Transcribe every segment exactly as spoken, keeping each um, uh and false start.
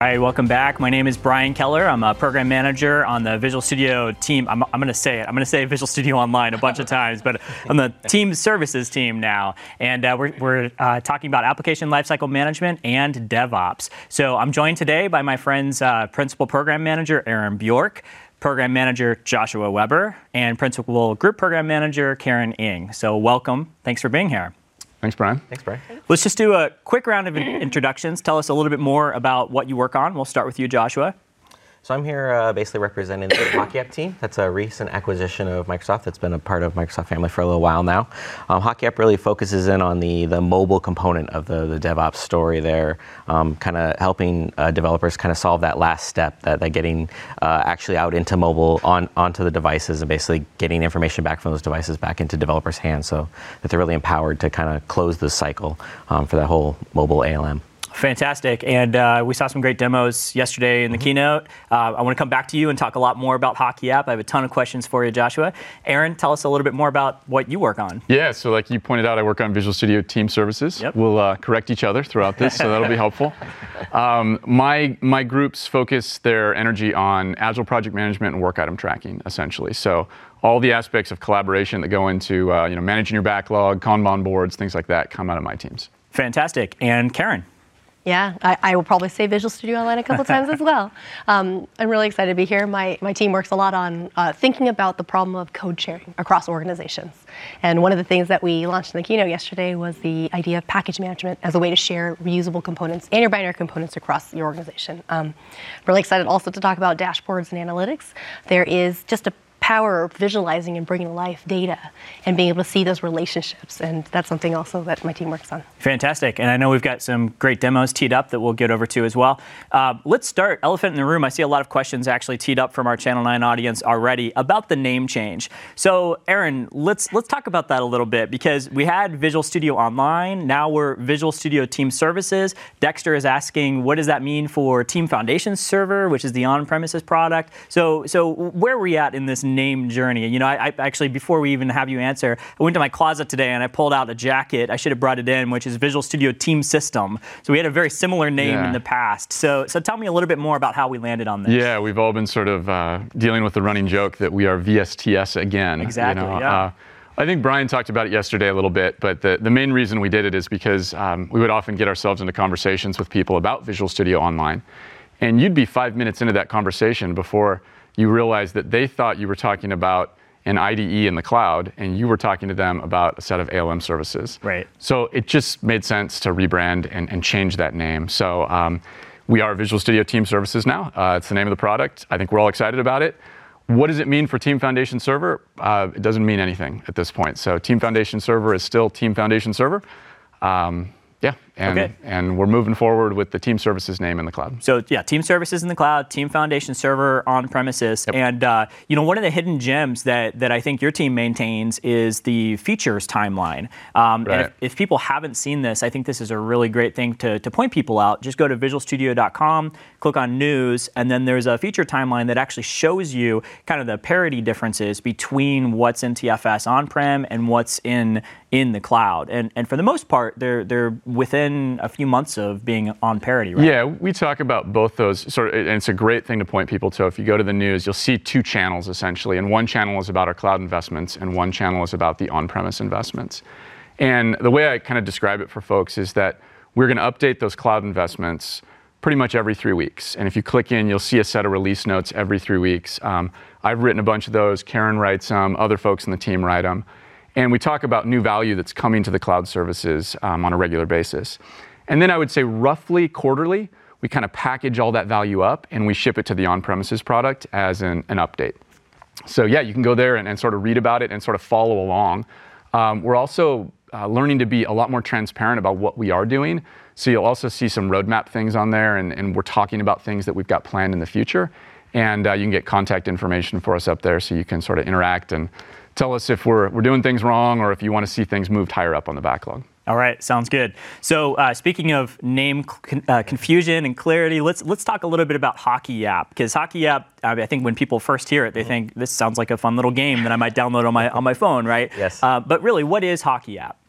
All right, welcome back. My name is Brian Keller. I'm a program manager on the Visual Studio team. I'm, I'm going to say it. I'm going to say Visual Studio Online a bunch of times, but I'm the team services team now. And uh, we're, we're uh, talking about application lifecycle management and DevOps. So I'm joined today by my friends, uh, Principal Program Manager Aaron Bjork, Program Manager Joshua Weber, and Principal Group Program Manager Karen Ng. So welcome. Thanks for being here. Thanks, Brian. Thanks, Brian. Let's just do a quick round of introductions. Tell us a little bit more about what you work on. We'll start with you, Joshua. So I'm here uh, basically representing the HockeyApp team. That's a recent acquisition of Microsoft that's been a part of Microsoft family for a little while now. Um, HockeyApp really focuses in on the, the mobile component of the, the DevOps story there, um, kind of helping uh, developers kind of solve that last step, that, that getting uh, actually out into mobile, on onto the devices, and basically getting information back from those devices back into developers' hands so that they're really empowered to kind of close the cycle um, for that whole mobile A L M. Fantastic. And uh, we saw some great demos yesterday in the mm-hmm. keynote. Uh, I want to come back to you and talk a lot more about HockeyApp. I have a ton of questions for you, Joshua. Aaron, tell us a little bit more about what you work on. Yeah, so like you pointed out, I work on Visual Studio Team Services. Yep. We'll uh, correct each other throughout this, so that'll be helpful. Um, my, my groups focus their energy on agile project management and work item tracking, essentially. So all the aspects of collaboration that go into uh, you know, managing your backlog, Kanban boards, things like that come out of my teams. Fantastic. And Karen? Yeah, I, I will probably say Visual Studio Online a couple times as well. Um, I'm really excited to be here. My, my team works a lot on uh, thinking about the problem of code sharing across organizations. And one of the things that we launched in the keynote yesterday was the idea of package management as a way to share reusable components and your binary components across your organization. Um, really excited also to talk about dashboards and analytics. There is just a power of visualizing and bringing to life data and being able to see those relationships. And that's something also that my team works on. Fantastic. And I know we've got some great demos teed up that we'll get over to as well. Uh, let's start, elephant in the room. I see a lot of questions actually teed up from our Channel nine audience already about the name change. So Aaron, let's let's talk about that a little bit, because we had Visual Studio Online. Now we're Visual Studio Team Services. Dexter is asking, what does that mean for Team Foundation Server, which is the on-premises product? So, so where are we at in this name journey? You know, I, I actually, before we even have you answer, I went to my closet today and I pulled out a jacket. I should have brought it in, which is Visual Studio Team System. So we had a very similar name yeah. in the past. So, so tell me a little bit more about how we landed on this. Yeah, we've all been sort of uh, dealing with the running joke that we are V S T S again. Exactly, you know? yeah. Uh, I think Brian talked about it yesterday a little bit, but the, the main reason we did it is because um, we would often get ourselves into conversations with people about Visual Studio Online. And you'd be five minutes into that conversation before you realized that they thought you were talking about an I D E in the cloud, and you were talking to them about a set of A L M services. Right. So it just made sense to rebrand and, and change that name. So um, we are Visual Studio Team Services now. Uh, it's the name of the product. I think we're all excited about it. What does it mean for Team Foundation Server? Uh, it doesn't mean anything at this point. So Team Foundation Server is still Team Foundation Server. Um, Yeah, and, okay. and we're moving forward with the Team Services name in the cloud. So yeah, Team Services in the cloud, Team Foundation Server on premises. Yep. And uh, you know, one of the hidden gems that, that I think your team maintains is the features timeline. Um, right. And if, if people haven't seen this, I think this is a really great thing to, to point people out. Just go to visual studio dot com, click on news, and then there's a feature timeline that actually shows you kind of the parity differences between what's in T F S on-prem and what's in in the cloud. And and for the most part, they're they're within a few months of being on parity, right? Yeah, we talk about both those, sort of, and it's a great thing to point people to. If you go to the news, you'll see two channels essentially, and one channel is about our cloud investments, and one channel is about the on-premise investments. And the way I kind of describe it for folks is that we're going to update those cloud investments pretty much every three weeks. And if you click in, you'll see a set of release notes every three weeks. Um, I've written a bunch of those. Karen writes them. Other folks in the team write them. And we talk about new value that's coming to the cloud services um, on a regular basis. And then I would say roughly quarterly, we kind of package all that value up and we ship it to the on-premises product as an, an update. So yeah, you can go there and, and sort of read about it and sort of follow along. Um, we're also uh, learning to be a lot more transparent about what we are doing. So you'll also see some roadmap things on there, and, and we're talking about things that we've got planned in the future. And uh, you can get contact information for us up there so you can sort of interact and tell us if we're, we're doing things wrong or if you want to see things moved higher up on the backlog. All right, sounds good. So uh, speaking of name con- uh, confusion and clarity, let's let's talk a little bit about HockeyApp, because HockeyApp, I, mean, I think when people first hear it, they think this sounds like a fun little game that I might download on my on my phone, right? Yes. Uh, but really, what is HockeyApp?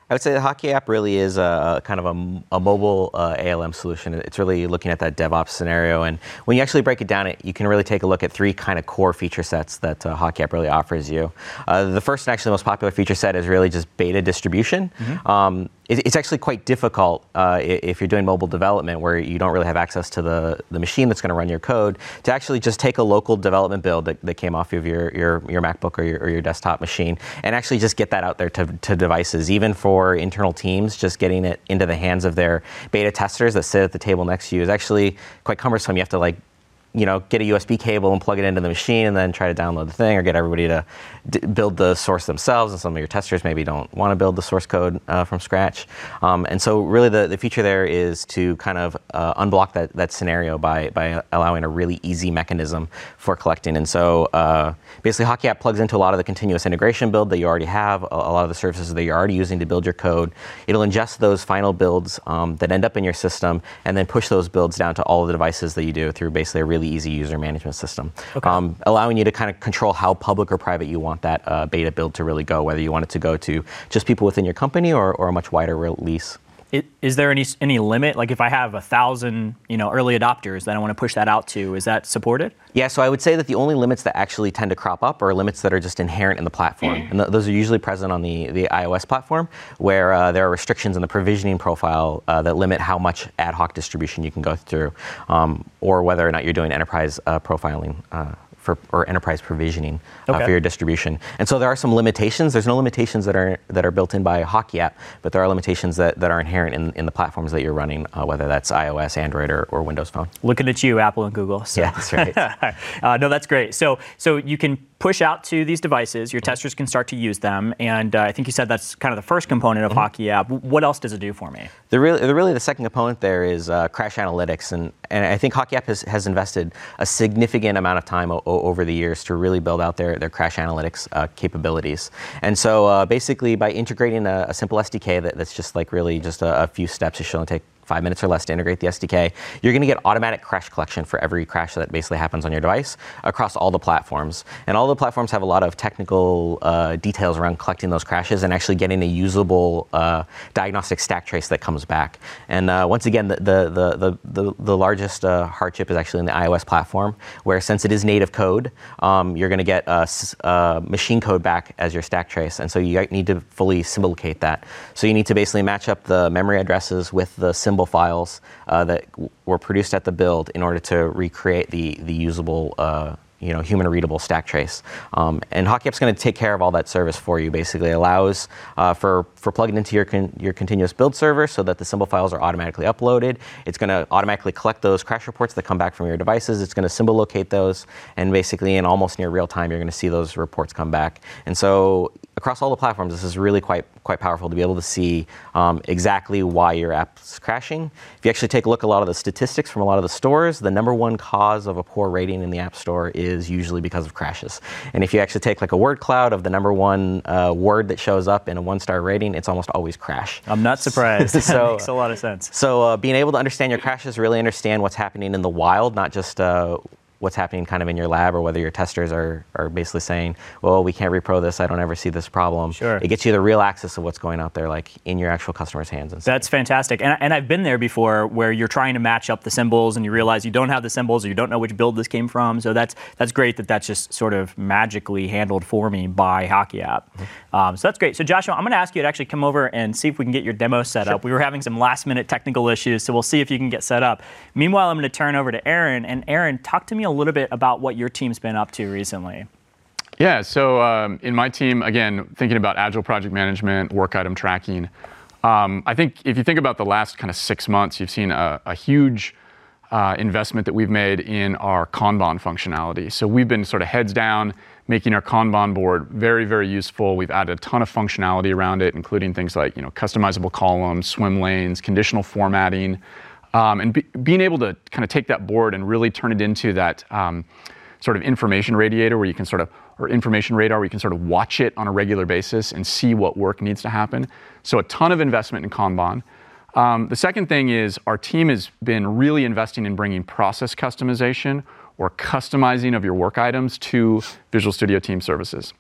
I would say the Hockey app really is a, a kind of a, a mobile uh, A L M solution. It's really looking at that DevOps scenario. And when you actually break it down, it, you can really take a look at three kind of core feature sets that uh, Hockey app really offers you. Uh, the first and actually the most popular feature set is really just beta distribution. Mm-hmm. Um, it, it's actually quite difficult uh, if you're doing mobile development where you don't really have access to the, the machine that's going to run your code to actually just take a local development build that, that came off of your, your, your MacBook or your, or your desktop machine and actually just get that out there to, to devices, even for For internal teams, just getting it into the hands of their beta testers that sit at the table next to you is actually quite cumbersome. You have to like, you know, get a U S B cable and plug it into the machine and then try to download the thing or get everybody to d- build the source themselves. And some of your testers maybe don't want to build the source code uh, from scratch. Um, and so really the, the feature there is to kind of uh, unblock that, that scenario by, by allowing a really easy mechanism for collecting. And so uh, basically Hockey app plugs into a lot of the continuous integration build that you already have, a, a lot of the services that you're already using to build your code. It'll ingest those final builds um, that end up in your system and then push those builds down to all of the devices that you do through basically a really easy user management system, okay. um, allowing you to kind of control how public or private you want that uh, beta build to really go, whether you want it to go to just people within your company or, or a much wider release. It, is there any any limit? Like if I have a thousand, you know, early adopters that I want to push that out to, is that supported? Yeah, so I would say that the only limits that actually tend to crop up are limits that are just inherent in the platform. And th- those are usually present on the, the iOS platform, where uh, there are restrictions in the provisioning profile uh, that limit how much ad hoc distribution you can go through, um, or whether or not you're doing enterprise uh, profiling. Uh, For, or enterprise provisioning uh, okay. for your distribution. And so there are some limitations. There's no limitations that are that are built in by Hockey app, but there are limitations that, that are inherent in, in the platforms that you're running, uh, whether that's iOS, Android, or, or Windows Phone. Looking at you, Apple and Google. So. Yeah, that's right. uh, no, that's great. So so you can push out to these devices. Your testers can start to use them. And uh, I think you said that's kind of the first component of mm-hmm. Hockey app. What else does it do for me? The really, the, really the second component there is uh, crash analytics. And, and I think Hockey app has, has invested a significant amount of time o- over the years to really build out their, their crash analytics uh, capabilities. And so uh, basically by integrating a, a simple S D K that, that's just like really just a, a few steps, it should only take five minutes or less to integrate the S D K, you're going to get automatic crash collection for every crash that basically happens on your device across all the platforms. And all the platforms have a lot of technical uh, details around collecting those crashes and actually getting a usable uh, diagnostic stack trace that comes back. And uh, once again, the the the the, the largest uh, hardship is actually in the iOS platform, where since it is native code, um, you're going to get uh, uh, machine code back as your stack trace. And so you need to fully symbol locate that. So you need to basically match up the memory addresses with the symbol files uh, that w- were produced at the build in order to recreate the the usable uh, you know human readable stack trace. Um, and Hockey app's going to take care of all that service for you. Basically allows uh, for for plugging into your con- your continuous build server so that the symbol files are automatically uploaded. It's going to automatically collect those crash reports that come back from your devices. It's going to symbol locate those, and basically in almost near real time you're going to see those reports come back. And so across all the platforms, this is really quite quite powerful to be able to see um, exactly why your app's crashing. If you actually take a look at a lot of the statistics from a lot of the stores, the number one cause of a poor rating in the App Store is usually because of crashes. And if you actually take like a word cloud of the number one uh, word that shows up in a one-star rating, it's almost always crash. I'm not surprised. so, that makes a lot of sense. So uh, being able to understand your crashes, really understand what's happening in the wild, not just uh, what's happening kind of in your lab, or whether your testers are, are basically saying, well, we can't repro this, I don't ever see this problem. Sure. It gets you the real access of what's going out there, like in your actual customer's hands. And That's fantastic. And, and I've been there before where you're trying to match up the symbols and you realize you don't have the symbols or you don't know which build this came from. So that's that's great that that's just sort of magically handled for me by Hockey app. Mm-hmm. Um, so that's great. So Joshua, I'm going to ask you to actually come over and see if we can get your demo set sure. up. We were having some last minute technical issues, so we'll see if you can get set up. Meanwhile, I'm going to turn over to Aaron. And Aaron, talk to me a little bit about what your team's been up to recently. Yeah, so um, in my team, again, thinking about agile project management, work item tracking, um, I think if you think about the last kind of six months, you've seen a, a huge uh, investment that we've made in our Kanban functionality. So we've been sort of heads down, making our Kanban board very, very useful. We've added a ton of functionality around it, including things like you know customizable columns, swim lanes, conditional formatting, um, and be, being able to kind of take that board and really turn it into that um, sort of information radiator where you can sort of, or information radar where you can sort of watch it on a regular basis and see what work needs to happen. So a ton of investment in Kanban. Um, the second thing is our team has been really investing in bringing process customization or customizing of your work items to Visual Studio Team Services.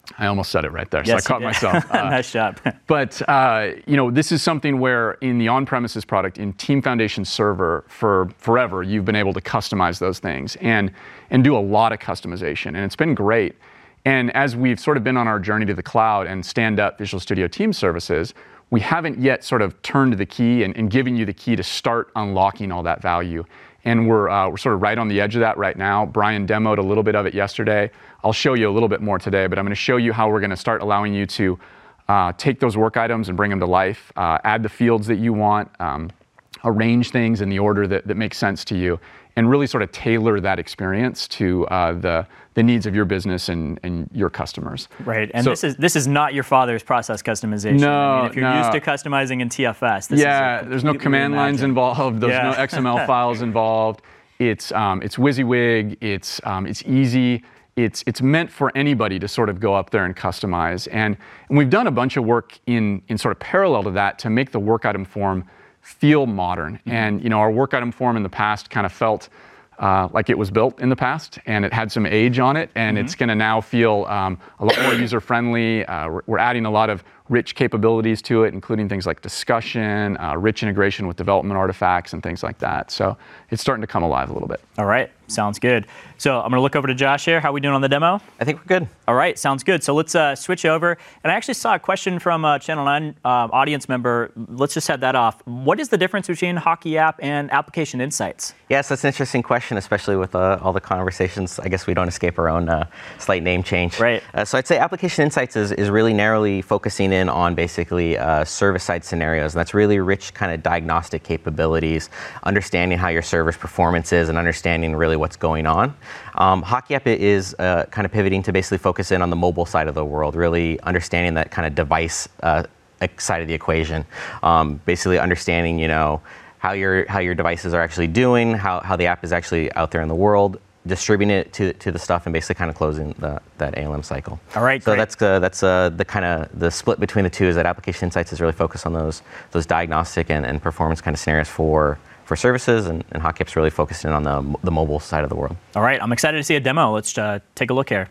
I almost said it right there, Yes, so I caught you did. myself. Uh, Nice job. But uh, you know, this is something where in the on-premises product, in Team Foundation Server, for forever, you've been able to customize those things and and do a lot of customization, and it's been great. And as we've sort of been on our journey to the cloud and stand up Visual Studio Team Services, we haven't yet sort of turned the key and, and given you the key to start unlocking all that value. And we're uh, we're sort of right on the edge of that right now. Brian demoed a little bit of it yesterday. I'll show you a little bit more today, but I'm going to show you how we're going to start allowing you to uh, take those work items and bring them to life, uh, add the fields that you want, um, arrange things in the order that, that makes sense to you, and really sort of tailor that experience to uh, the the needs of your business and, and your customers. Right, and So- this is this is not your father's process customization. No, I mean, if you're no. used to customizing in T F S, this yeah, is a there's no completely command lines reimagined. involved. There's Yeah. no X M L files involved. It's um, it's WYSIWYG. It's um, it's easy. It's it's meant for anybody to sort of go up there and customize. And, and we've done a bunch of work in in sort of parallel to that to make the work item form feel modern. Mm-hmm. And you know, our work item form in the past kind of felt uh, like it was built in the past, and it had some age on it, and Mm-hmm. it's going to now feel um, a lot more user-friendly. Uh, we're, we're adding a lot of rich capabilities to it, including things like discussion, uh, rich integration with development artifacts, and things like that. So it's starting to come alive a little bit. All right, sounds good. So I'm going to look over to Josh here. How are we doing on the demo? I think we're good. All right, sounds good. So let's uh, switch over. And I actually saw a question from a Channel nine uh, audience member. Let's just head that off. What is the difference between Hockey App and Application Insights? Yes, that's an interesting question, especially with uh, all the conversations. I guess we don't escape our own uh, slight name change. Right. Uh, so I'd say Application Insights is, is really narrowly focusing in on basically uh, server-side scenarios. And that's really rich kind of diagnostic capabilities, understanding how your server's performance is and understanding really what's going on. Um, Hockey App is uh, kind of pivoting to basically focus in on the mobile side of the world, really understanding that kind of device uh, side of the equation. Um, basically understanding, you know, how your how your devices are actually doing, how, how the app is actually out there in the world, distributing it to, to the stuff, and basically kind of closing the, that A L M cycle. All right, So great. that's uh, that's uh, the kind of the split between the two is that Application Insights is really focused on those those diagnostic and, and performance kind of scenarios for for services, and, and Hockey App's really focused in on the the mobile side of the world. All right, I'm excited to see a demo. Let's uh, take a look here.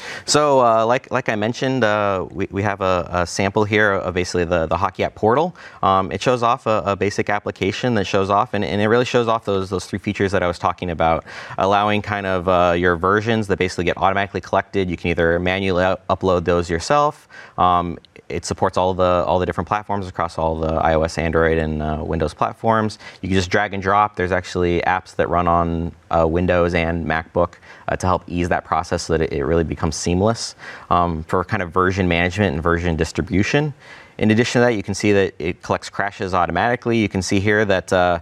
So, uh, like like I mentioned, uh, we, we have a, a sample here of basically the, the Hockey App portal. Um, it shows off a, a basic application that shows off, and, and it really shows off those those three features that I was talking about, allowing kind of uh, your versions that basically get automatically collected. You can either manually up- upload those yourself. Um, It supports all the all the different platforms across all the iOS, Android, and uh, Windows platforms. You can just drag and drop. There's actually apps that run on uh, Windows and MacBook uh, to help ease that process so that it, it really becomes seamless um, for kind of version management and version distribution. In addition to that, you can see that it collects crashes automatically. You can see here that uh,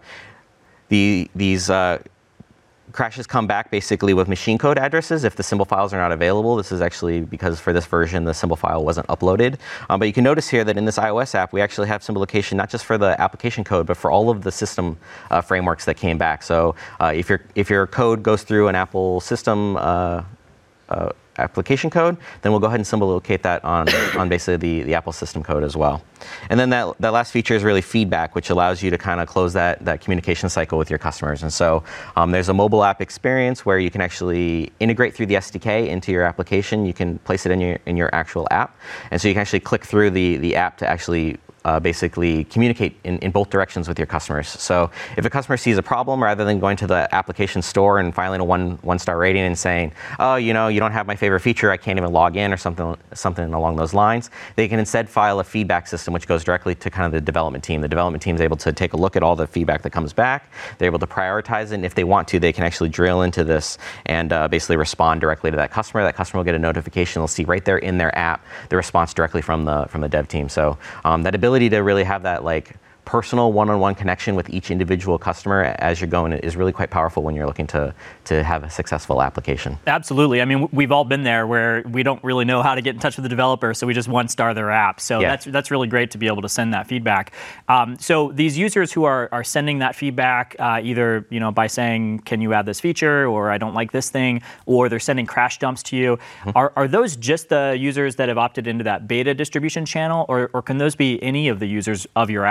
the these uh, crashes come back basically with machine code addresses if the symbol files are not available. This is actually because for this version the symbol file wasn't uploaded. Um, but you can notice here that in this iOS app we actually have symbol location not just for the application code but for all of the system uh, frameworks that came back. So uh, if your if your code goes through an Apple system uh, uh, application code, then we'll go ahead and symbol locate that on, on basically the, the Apple system code as well. And then that, that last feature is really feedback, which allows you to kind of close that, that communication cycle with your customers. And so um, there's a mobile app experience where you can actually integrate through the S D K into your application. You can place it in your in your actual app. And so you can actually click through the, the app to actually Uh, basically communicate in, in both directions with your customers. So if a customer sees a problem, rather than going to the application store and filing a one one star rating and saying, oh, you know, you don't have my favorite feature, I can't even log in, or something something along those lines, they can instead file a feedback system which goes directly to kind of the development team. The development team is able to take a look at all the feedback that comes back. They're able to prioritize it, and if they want to, they can actually drill into this and uh, basically respond directly to that customer. That customer will get a notification. They'll see right there in their app the response directly from the from the dev team. So um, that ability to really have that like personal one-on-one connection with each individual customer as you're going is really quite powerful when you're looking to to have a successful application. Absolutely. I mean, we've all been there where we don't really know how to get in touch with the developer, so we just one star their app. So Yeah. that's that's really great to be able to send that feedback. Um, so these users who are are sending that feedback, uh, either you know by saying, "Can you add this feature?" or "I don't like this thing," or they're sending crash dumps to you. Mm-hmm. Are are those just the users that have opted into that beta distribution channel, or or can those be any of the users of your app? No,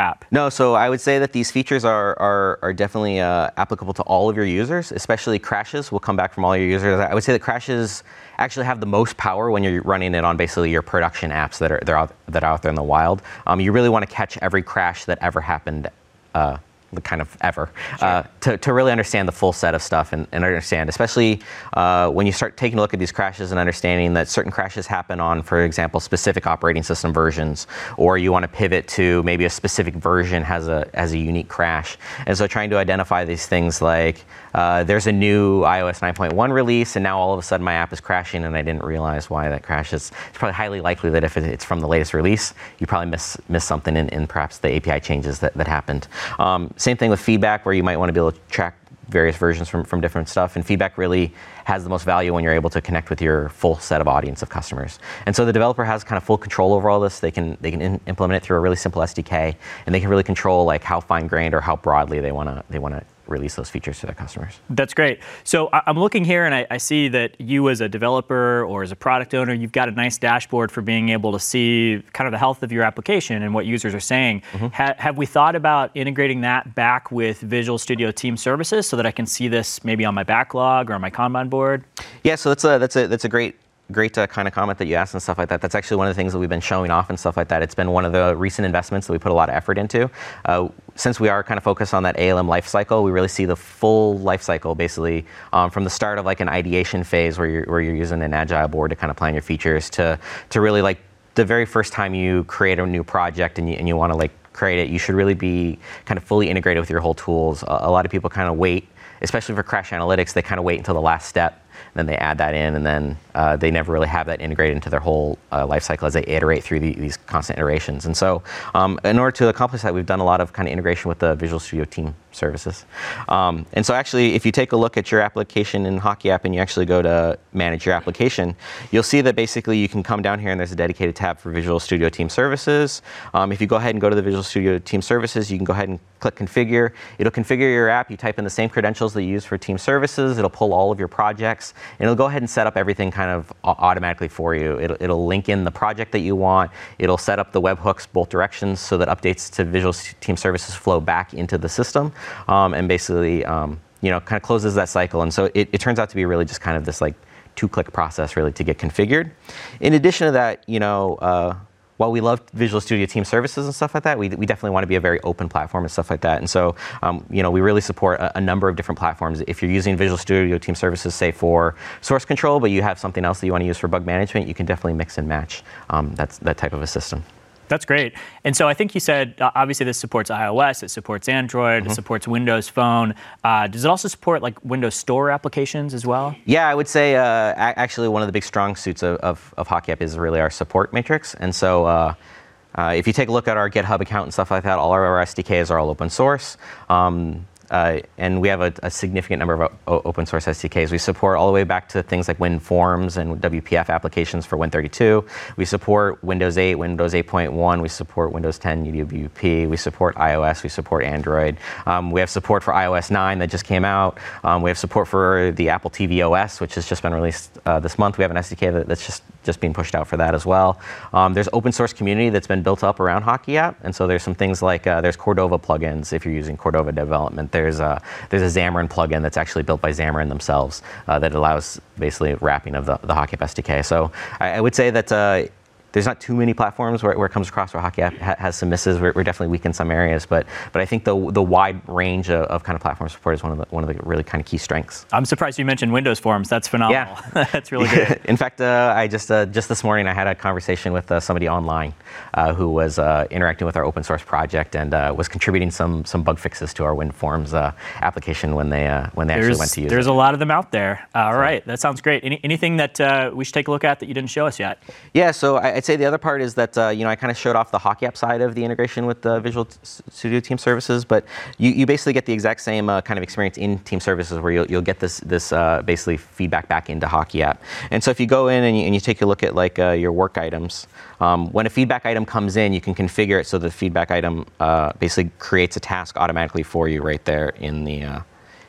No, so I would say that these features are are, are definitely uh, applicable to all of your users, especially crashes will come back from all your users. I would say that crashes actually have the most power when you're running it on basically your production apps that are, that are, out, that are out there in the wild. Um, you really want to catch every crash that ever happened uh, kind of ever, sure. uh, to, to really understand the full set of stuff and, and understand, especially uh, when you start taking a look at these crashes and understanding that certain crashes happen on, for example, specific operating system versions, or you want to pivot to maybe a specific version has a has a unique crash. And so trying to identify these things like uh, there's a new i O S nine point one release and now all of a sudden my app is crashing and I didn't realize why that crashes. It's probably highly likely that if it's from the latest release, you probably miss miss something in, in perhaps the A P I changes that, that happened. Um, Same thing with feedback, where you might want to be able to track various versions from, from different stuff. And feedback really has the most value when you're able to connect with your full set of audience of customers. And so the developer has kind of full control over all this. They can they can in, implement it through a really simple S D K, and they can really control like how fine-grained or how broadly they want to they want to release those features to their customers. That's great. So I'm looking here and I, I see that you as a developer or as a product owner, you've got a nice dashboard for being able to see kind of the health of your application and what users are saying. Mm-hmm. Ha- have we thought about integrating that back with Visual Studio Team Services so that I can see this maybe on my backlog or on my Kanban board? Yeah, so that's a, that's a, that's a great Great uh, kind of comment that you asked and stuff like that. That's actually one of the things that we've been showing off and stuff like that. It's been one of the recent investments that we put a lot of effort into. Uh, since we are kind of focused on that A L M lifecycle, we really see the full lifecycle basically um, from the start of like an ideation phase where you're, where you're using an agile board to kind of plan your features to to really like the very first time you create a new project and you, and you want to like create it, you should really be kind of fully integrated with your whole tools. A, a lot of people kind of wait, especially for crash analytics, they kind of wait until the last step. Then they add that in, and then uh, they never really have that integrated into their whole uh, life cycle as they iterate through the, these constant iterations. And so um, in order to accomplish that, we've done a lot of kind of integration with the Visual Studio Team Services. Um, and so actually, if you take a look at your application in Hockey App and you actually go to manage your application, you'll see that basically you can come down here and there's a dedicated tab for Visual Studio Team Services. Um, if you go ahead and go to the Visual Studio Team Services, you can go ahead and click Configure. It'll configure your app. You type in the same credentials that you use for Team Services. It'll pull all of your projects. And it'll go ahead and set up everything kind of automatically for you. It'll, it'll link in the project that you want. It'll set up the webhooks both directions so that updates to Visual Team Services flow back into the system, um, and basically, um, you know, kind of closes that cycle. And so it, it turns out to be really just kind of this like two-click process really to get configured. In addition to that, you know, uh, while we love Visual Studio Team Services and stuff like that, we, we definitely want to be a very open platform and stuff like that. And so, um, you know, we really support a, a number of different platforms. If you're using Visual Studio Team Services, say for source control, but you have something else that you want to use for bug management, you can definitely mix and match um, that's, that type of a system. That's great. And so I think you said, uh, obviously this supports iOS, it supports Android, mm-hmm. it supports Windows Phone. Uh, does it also support like Windows Store applications as well? Yeah, I would say uh, actually one of the big strong suits of, of, of Hockey App is really our support matrix. And so uh, uh, if you take a look at our GitHub account and stuff like that, all of our S D Ks are all open source. Um, Uh, and we have a, a significant number of o- open source S D Ks. We support all the way back to things like WinForms and W P F applications for Win thirty-two. We support Windows eight, Windows eight point one. We support Windows ten U W P. We support iOS. We support Android. Um, we have support for i O S nine that just came out. Um, we have support for the Apple T V O S, which has just been released uh, this month. We have an S D K that, that's just just being pushed out for that as well. Um, there's open source community that's been built up around Hockey App, and so there's some things like uh, there's Cordova plugins if you're using Cordova development. There's a there's a Xamarin plugin that's actually built by Xamarin themselves uh, that allows basically wrapping of the, the Hockey App S D K. So I, I would say that uh, there's not too many platforms where, where it comes across where Hockey App ha- has some misses. We're, we're definitely weak in some areas, but but I think the the wide range of, of kind of platform support is one of the one of the really kind of key strengths. I'm surprised you mentioned Windows Forms. That's phenomenal. Yeah. That's really good. In fact, uh, I just uh, just this morning I had a conversation with uh, somebody online uh, who was uh, interacting with our open source project and uh, was contributing some some bug fixes to our WinForms uh, application when they uh, when they there's, actually went to use there's it. There's a lot of them out there. Uh, all so. right, that sounds great. Any, anything that uh, we should take a look at that you didn't show us yet? Yeah, so I'd say the other part is that uh, you know I kind of showed off the Hockey App side of the integration with the Visual Studio Team Services, but you, you basically get the exact same uh, kind of experience in Team Services where you'll, you'll get this this uh, basically feedback back into Hockey App. And so if you go in and you, and you take a look at like uh, your work items, um, when a feedback item comes in, you can configure it so the feedback item uh, basically creates a task automatically for you right there in the uh,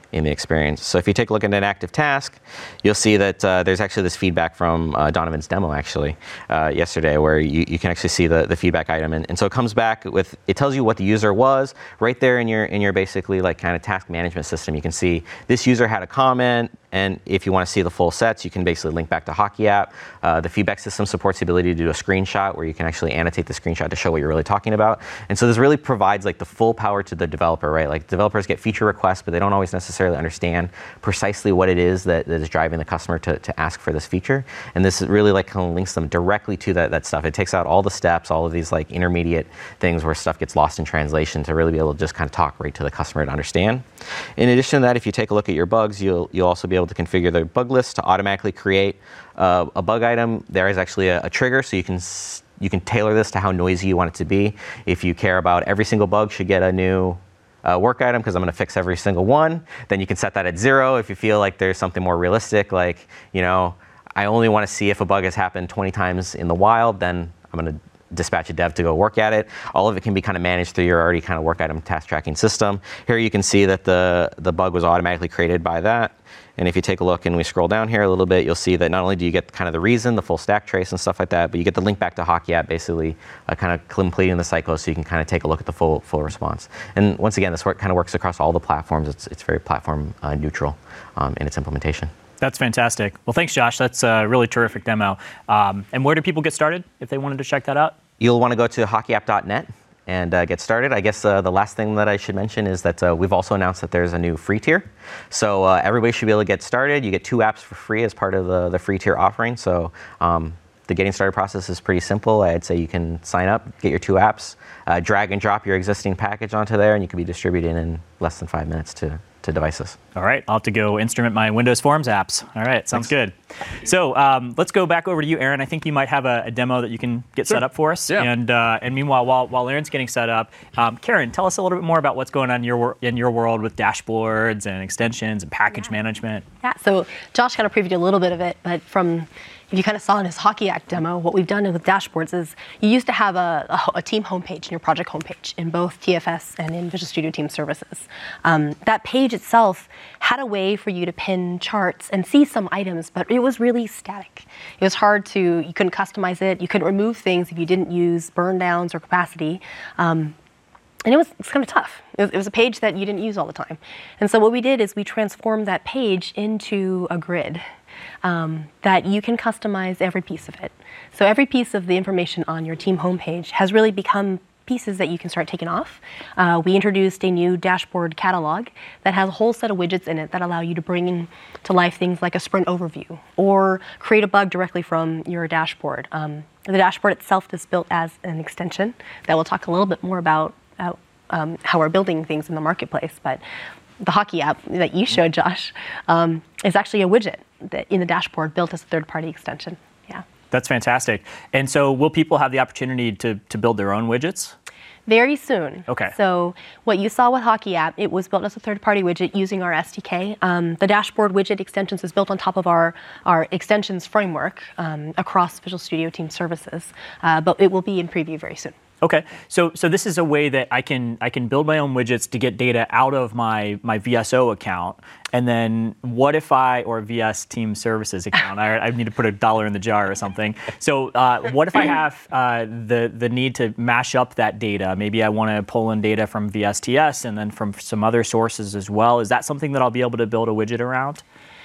in the experience. So if you take a look at an active task, you'll see that uh, there's actually this feedback from uh, Donovan's demo actually uh, yesterday, where you, you can actually see the, the feedback item. And, and so it comes back with, it tells you what the user was right there in your in your basically like kind of task management system. You can see this user had a comment, and if you want to see the full sets, you can basically link back to Hockey App. Uh, the feedback system supports the ability to do a screenshot where you can actually annotate the screenshot to show what you're really talking about. And so this really provides like the full power to the developer, right? Like developers get feature requests, but they don't always necessarily understand precisely what it is that, that is driving the customer to, to ask for this feature. And this really like kind of links them directly to that, that stuff. It takes out all the steps, all of these like intermediate things where stuff gets lost in translation to really be able to just kind of talk right to the customer to understand. In addition to that, if you take a look at your bugs, you'll, you'll also be able to configure the bug list to automatically create uh, a bug item. There is actually a, a trigger, so you can s- you can tailor this to how noisy you want it to be. If you care about every single bug should get a new uh, work item because I'm going to fix every single one, then you can set that at zero. If you feel like there's something more realistic, like, you know, I only want to see if a bug has happened twenty times in the wild, then I'm going to dispatch a dev to go work at it. All of it can be kind of managed through your already kind of work item task tracking system. Here you can see that the, the bug was automatically created by that. And if you take a look and we scroll down here a little bit, you'll see that not only do you get kind of the reason, the full stack trace and stuff like that, but you get the link back to Hockey App, basically uh, kind of completing the cycle, so you can kind of take a look at the full full response. And once again, this work kind of works across all the platforms. It's it's very platform uh, neutral um, in its implementation. That's fantastic. Well, thanks, Josh. That's a really terrific demo. Um, and where do people get started if they wanted to check that out? You'll want to go to hockey app dot net and uh, get started. I guess uh, the last thing that I should mention is that uh, we've also announced that there's a new free tier. So uh, everybody should be able to get started. You get two apps for free as part of the, the free tier offering. So um, the getting started process is pretty simple. I'd say you can sign up, get your two apps, uh, drag and drop your existing package onto there, and you can be distributed in less than five minutes to to devices. All right, I'll have to go instrument my Windows Forms apps. All right, sounds Thanks. good. So um, let's go back over to you, Aaron. I think you might have a, a demo that you can get sure. set up for us. Yeah. And uh, and meanwhile, while while Aaron's getting set up, um, Karen, tell us a little bit more about what's going on in your in your world with dashboards and extensions and package yeah. management. Yeah. So Josh kind of previewed a little bit of it, but from if you kind of saw in his Hockey App demo, what we've done with dashboards is you used to have a, a, a team homepage in your project homepage in both T F S and in Visual Studio Team Services. Um, that page itself had a way for you to pin charts and see some items, but it was really static. It was hard to, you couldn't customize it, you couldn't remove things if you didn't use burn downs or capacity. Um, And it was, it was kind of tough. It was, it was a page that you didn't use all the time. And so what we did is we transformed that page into a grid um, that you can customize every piece of it. So every piece of the information on your team homepage has really become pieces that you can start taking off. Uh, we introduced a new dashboard catalog that has a whole set of widgets in it that allow you to bring in to life things like a sprint overview or create a bug directly from your dashboard. Um, the dashboard itself is built as an extension that we'll talk a little bit more about Uh, um, how we're building things in the marketplace, but the Hockey App that you showed, Josh, um, is actually a widget that in the dashboard built as a third-party extension. Yeah, that's fantastic. And so, will people have the opportunity to to build their own widgets? Very soon. Okay. So what you saw with Hockey App, it was built as a third-party widget using our S D K. Um, the dashboard widget extensions is built on top of our, our extensions framework um, across Visual Studio Team Services, uh, but it will be in preview very soon. Okay, so so this is a way that I can I can build my own widgets to get data out of my my V S O account, and then what if I or V S Team Services account? I, I need to put a dollar in the jar or something. So uh, what if I have uh, the the need to mash up that data? Maybe I want to pull in data from V S T S and then from some other sources as well. Is that something that I'll be able to build a widget around?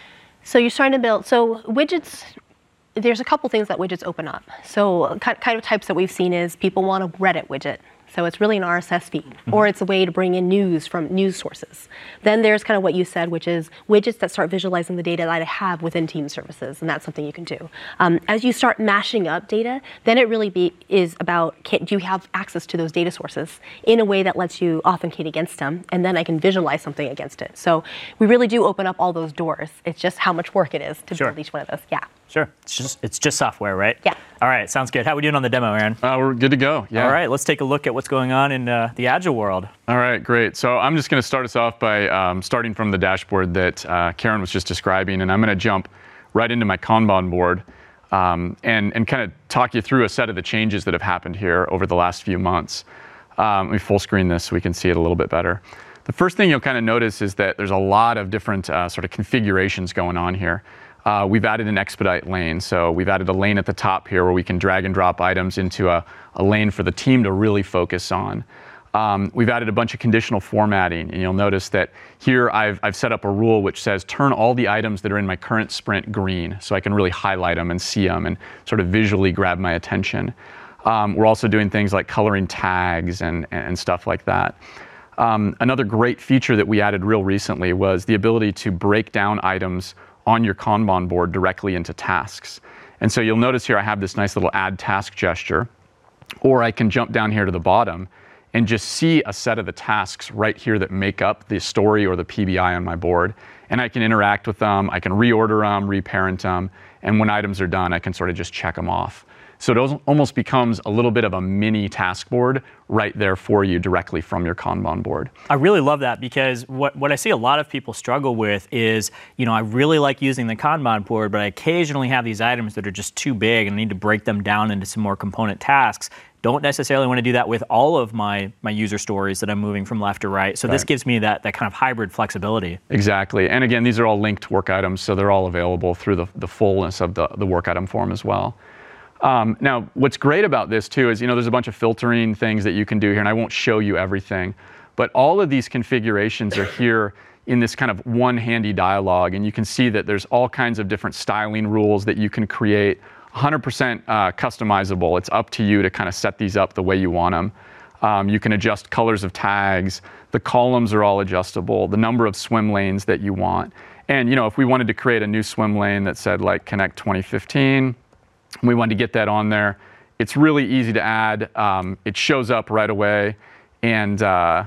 So you're trying to build so widgets. There's a couple things that widgets open up. So kind of types that we've seen is people want a Reddit widget. So it's really an R S S feed, mm-hmm. or it's a way to bring in news from news sources. Then there's kind of what you said, which is widgets that start visualizing the data that I have within Team Services, and that's something you can do. Um, as you start mashing up data, then it really be, is about, can, do you have access to those data sources in a way that lets you authenticate against them, and then I can visualize something against it. So we really do open up all those doors. It's just how much work it is to sure. build each one of those. Yeah. Sure. It's just it's just software, right? Yeah. All right. Sounds good. How are we doing on the demo, Aaron? Uh, we're good to go. Yeah. All right. Let's take a look at what's going on in uh, the Agile world. All right. Great. So I'm just going to start us off by um, starting from the dashboard that uh, Karen was just describing, and I'm going to jump right into my Kanban board um, and and kind of talk you through a set of the changes that have happened here over the last few months. Um, let me full screen this so we can see it a little bit better. The first thing you'll kind of notice is that there's a lot of different uh, sort of configurations going on here. Uh, we've added an expedite lane. So we've added a lane at the top here where we can drag and drop items into a, a lane for the team to really focus on. Um, we've added a bunch of conditional formatting, and you'll notice that here I've, I've set up a rule which says turn all the items that are in my current sprint green, so I can really highlight them and see them and sort of visually grab my attention. Um, we're also doing things like coloring tags and, and stuff like that. Um, another great feature that we added real recently was the ability to break down items on your Kanban board directly into tasks. And so you'll notice here I have this nice little add task gesture, or I can jump down here to the bottom and just see a set of the tasks right here that make up the story or the P B I on my board. And I can interact with them, I can reorder them, reparent them, and when items are done, I can sort of just check them off. So it almost becomes a little bit of a mini task board right there for you directly from your Kanban board. I really love that, because what, what I see a lot of people struggle with is, you know, I really like using the Kanban board, but I occasionally have these items that are just too big and I need to break them down into some more component tasks. Don't necessarily want to do that with all of my, my user stories that I'm moving from left to right. So right. This gives me that, that kind of hybrid flexibility. Exactly. And again, these are all linked work items, so they're all available through the, the fullness of the, the work item form as well. Um, now, what's great about this too is, you know, there's a bunch of filtering things that you can do here, and I won't show you everything, but all of these configurations are here in this kind of one handy dialog, and you can see that there's all kinds of different styling rules that you can create, one hundred percent uh, customizable. It's up to you to kind of set these up the way you want them. Um, you can adjust colors of tags. The columns are all adjustable. The number of swim lanes that you want. And, you know, if we wanted to create a new swim lane that said like Connect twenty fifteen, we wanted to get that on there, it's really easy to add. Um, it shows up right away, and uh,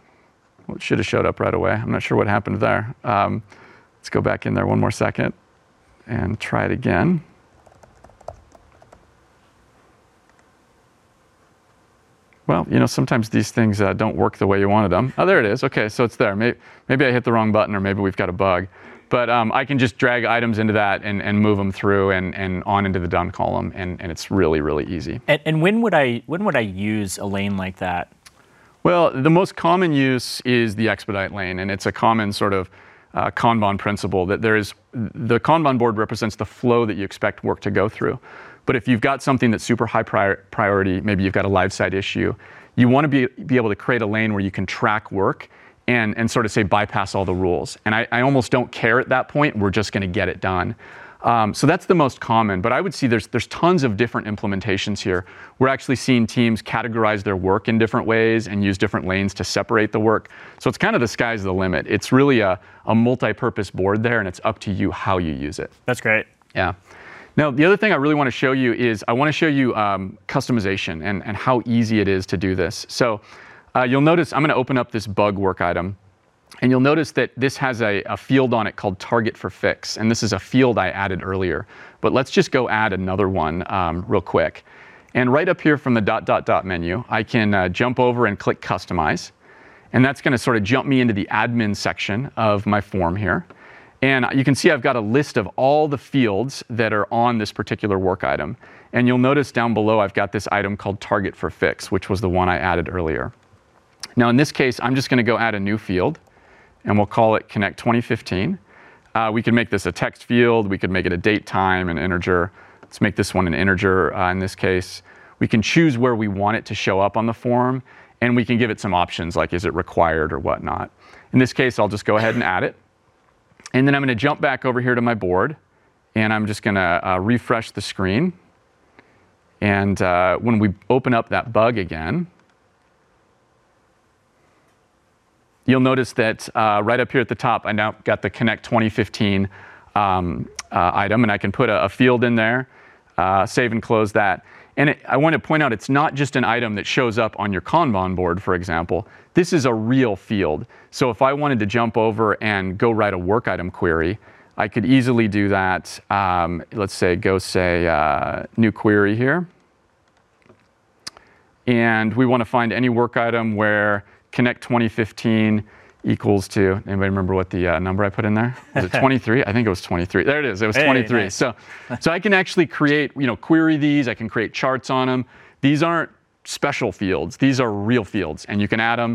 well, it should have showed up right away. I'm not sure what happened there. Um, let's go back in there one more second and try it again. Well, you know, sometimes these things uh, don't work the way you wanted them. Oh, there it is. Okay, so it's there. Maybe, maybe I hit the wrong button, or maybe we've got a bug. But um, I can just drag items into that and, and move them through and, and on into the done column, and, and it's really, really easy. And, and when would I when would I use a lane like that? Well, the most common use is the expedite lane, and it's a common sort of uh, Kanban principle that there is, the Kanban board represents the flow that you expect work to go through. But if you've got something that's super high prior, priority, maybe you've got a live site issue, you want to be, be able to create a lane where you can track work and, and sort of say bypass all the rules. And I, I almost don't care at that point, we're just going to get it done. Um, so that's the most common, but I would see there's, there's tons of different implementations here. We're actually seeing teams categorize their work in different ways and use different lanes to separate the work. So it's kind of the sky's the limit. It's really a, a multi-purpose board there, and it's up to you how you use it. That's great. Yeah. Now, the other thing I really want to show you is I want to show you um, customization and, and how easy it is to do this. So uh, you'll notice I'm going to open up this bug work item, and you'll notice that this has a, a field on it called target for fix, and this is a field I added earlier. But let's just go add another one um, real quick. And right up here from the dot, dot, dot menu, I can uh, jump over and click Customize, and that's going to sort of jump me into the admin section of my form here. And you can see I've got a list of all the fields that are on this particular work item. And you'll notice down below I've got this item called Target for Fix, which was the one I added earlier. Now in this case, I'm just going to go add a new field, and we'll call it Connect twenty fifteen. Uh, we could make this a text field. We could make it a date, time, an integer. Let's make this one an integer uh, in this case. We can choose where we want it to show up on the form, and we can give it some options like is it required or whatnot. In this case, I'll just go ahead and add it. And then I'm going to jump back over here to my board, and I'm just going to uh, refresh the screen. And uh, when we open up that bug again, you'll notice that uh, right up here at the top, I now got the Connect twenty fifteen um, uh, item, and I can put a, a field in there, uh, save and close that. And it, I want to point out, it's not just an item that shows up on your Kanban board, for example. This is a real field. So if I wanted to jump over and go write a work item query, I could easily do that. Um, let's say, go say uh, new query here. And we want to find any work item where Connect twenty fifteen equals to, anybody remember what the uh, number I put in there? Was it twenty-three? I think it was twenty-three. There it is. It was hey, twenty-three. Nice. So, so I can actually create, you know, query these. I can create charts on them. These aren't special fields. These are real fields, and you can add them.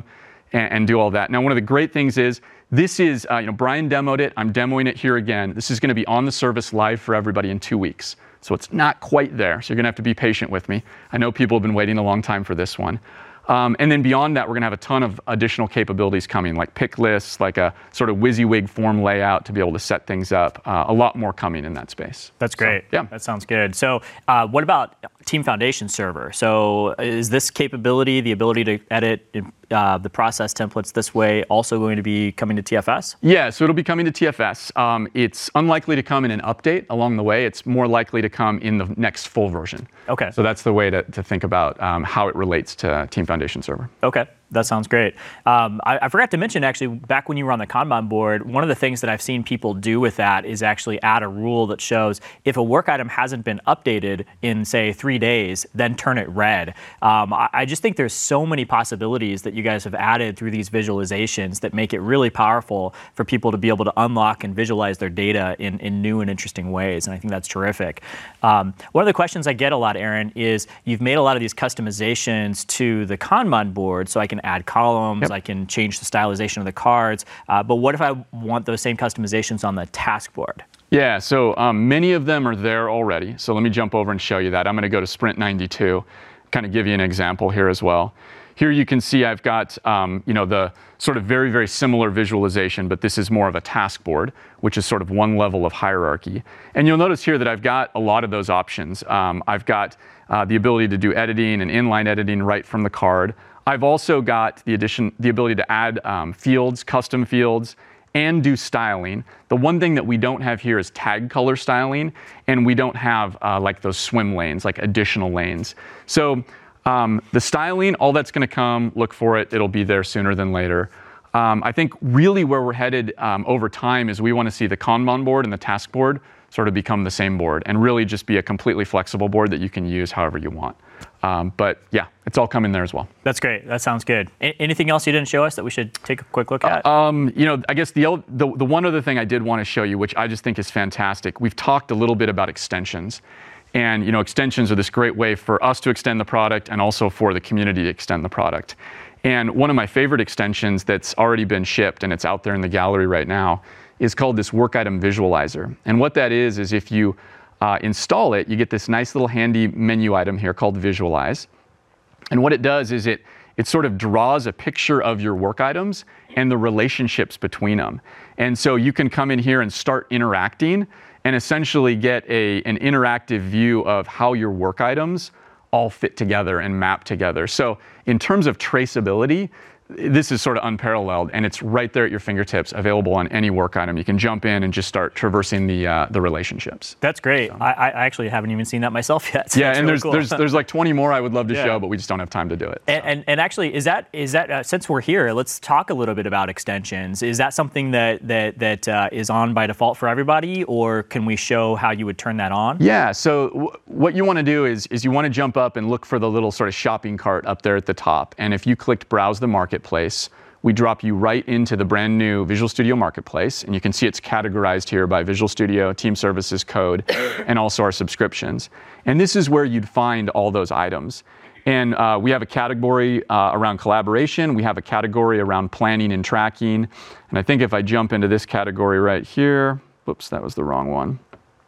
and, and do all that. Now, one of the great things is, this is, uh, you know, Brian demoed it. I'm demoing it here again. This is going to be on the service live for everybody in two weeks. So it's not quite there. So you're going to have to be patient with me. I know people have been waiting a long time for this one. Um, and then beyond that, we're going to have a ton of additional capabilities coming, like pick lists, like a sort of WYSIWYG form layout to be able to set things up. Uh, a lot more coming in that space. That's great. So, yeah. That sounds good. So uh, what about Team Foundation Server? So is this capability, the ability to edit uh, the process templates this way, also going to be coming to T F S? Yeah, so it'll be coming to T F S. Um, it's unlikely to come in an update along the way. It's more likely to come in the next full version. Okay. So that's the way to, to think about um, how it relates to Team Foundation Server. Okay. That sounds great. Um, I, I forgot to mention, actually, back when you were on the Kanban board, one of the things that I've seen people do with that is actually add a rule that shows if a work item hasn't been updated in, say, three days, then turn it red. Um, I, I just think there's so many possibilities that you guys have added through these visualizations that make it really powerful for people to be able to unlock and visualize their data in, in new and interesting ways, and I think that's terrific. Um, one of the questions I get a lot, Aaron, is you've made a lot of these customizations to the Kanban board, so I can add columns, yep. I can change the stylization of the cards, uh, but what if I want those same customizations on the task board? Yeah, so um, many of them are there already. So let me jump over and show you that. I'm going to go to Sprint ninety-two, kind of give you an example here as well. Here you can see I've got um, you know, the sort of very, very similar visualization, but this is more of a task board, which is sort of one level of hierarchy. And you'll notice here that I've got a lot of those options. Um, I've got uh, the ability to do editing and inline editing right from the card. I've also got the addition, the ability to add um, fields, custom fields, and do styling. The one thing that we don't have here is tag color styling, and we don't have uh, like those swim lanes, like additional lanes. So um, the styling, all that's going to come, look for it. It'll be there sooner than later. Um, I think really where we're headed um, over time is we want to see the Kanban board and the task board sort of become the same board and really just be a completely flexible board that you can use however you want. Um, but yeah, it's all coming there as well. That's great. That sounds good. A- anything else you didn't show us that we should take a quick look at? Uh, um, you know, I guess the, the the one other thing I did want to show you, which I just think is fantastic. We've talked a little bit about extensions, and you know, extensions are this great way for us to extend the product and also for the community to extend the product. And one of my favorite extensions that's already been shipped and it's out there in the gallery right now is called this work item visualizer. And what that is is if you Uh, install it, you get this nice little handy menu item here called Visualize. And what it does is it, it sort of draws a picture of your work items and the relationships between them. And so you can come in here and start interacting and essentially get a, an interactive view of how your work items all fit together and map together. So in terms of traceability, this is sort of unparalleled, and it's right there at your fingertips, available on any work item. You can jump in and just start traversing the uh, the relationships. That's great. So. I, I actually haven't even seen that myself yet. So yeah, and really there's cool. there's there's like twenty more I would love to yeah. show, but we just don't have time to do it. So. And, and and actually, is that is that uh, since we're here, let's talk a little bit about extensions. Is that something that that that uh, is on by default for everybody, or can we show how you would turn that on? Yeah. So w- what you want to do is is you want to jump up and look for the little sort of shopping cart up there at the top, and if you clicked Browse the Marketplace, we drop you right into the brand new Visual Studio Marketplace, and you can see it's categorized here by Visual Studio, Team Services, Code, and also our subscriptions. And this is where you'd find all those items. And uh, we have a category uh, around collaboration. We have a category around planning and tracking. And I think if I jump into this category right here, whoops, that was the wrong one.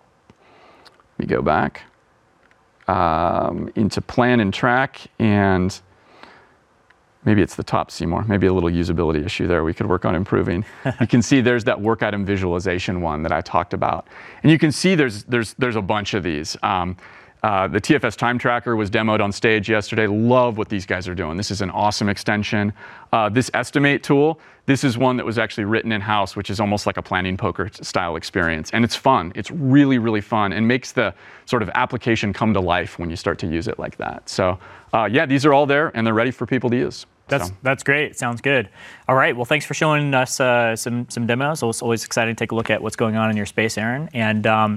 Let me go back um, into plan and track, and maybe it's the top, Seymour. Maybe a little usability issue there we could work on improving. You can see there's that work item visualization one that I talked about. And you can see there's there's there's a bunch of these. Um, uh, the T F S Time Tracker was demoed on stage yesterday. Love what these guys are doing. This is an awesome extension. Uh, this Estimate tool, this is one that was actually written in-house, which is almost like a planning poker style experience. And it's fun. It's really, really fun and makes the sort of application come to life when you start to use it like that. So uh, yeah, these are all there and they're ready for people to use. That's so. that's great. Sounds good. All right. Well, thanks for showing us uh, some some demos. It's always exciting to take a look at what's going on in your space, Aaron. And um,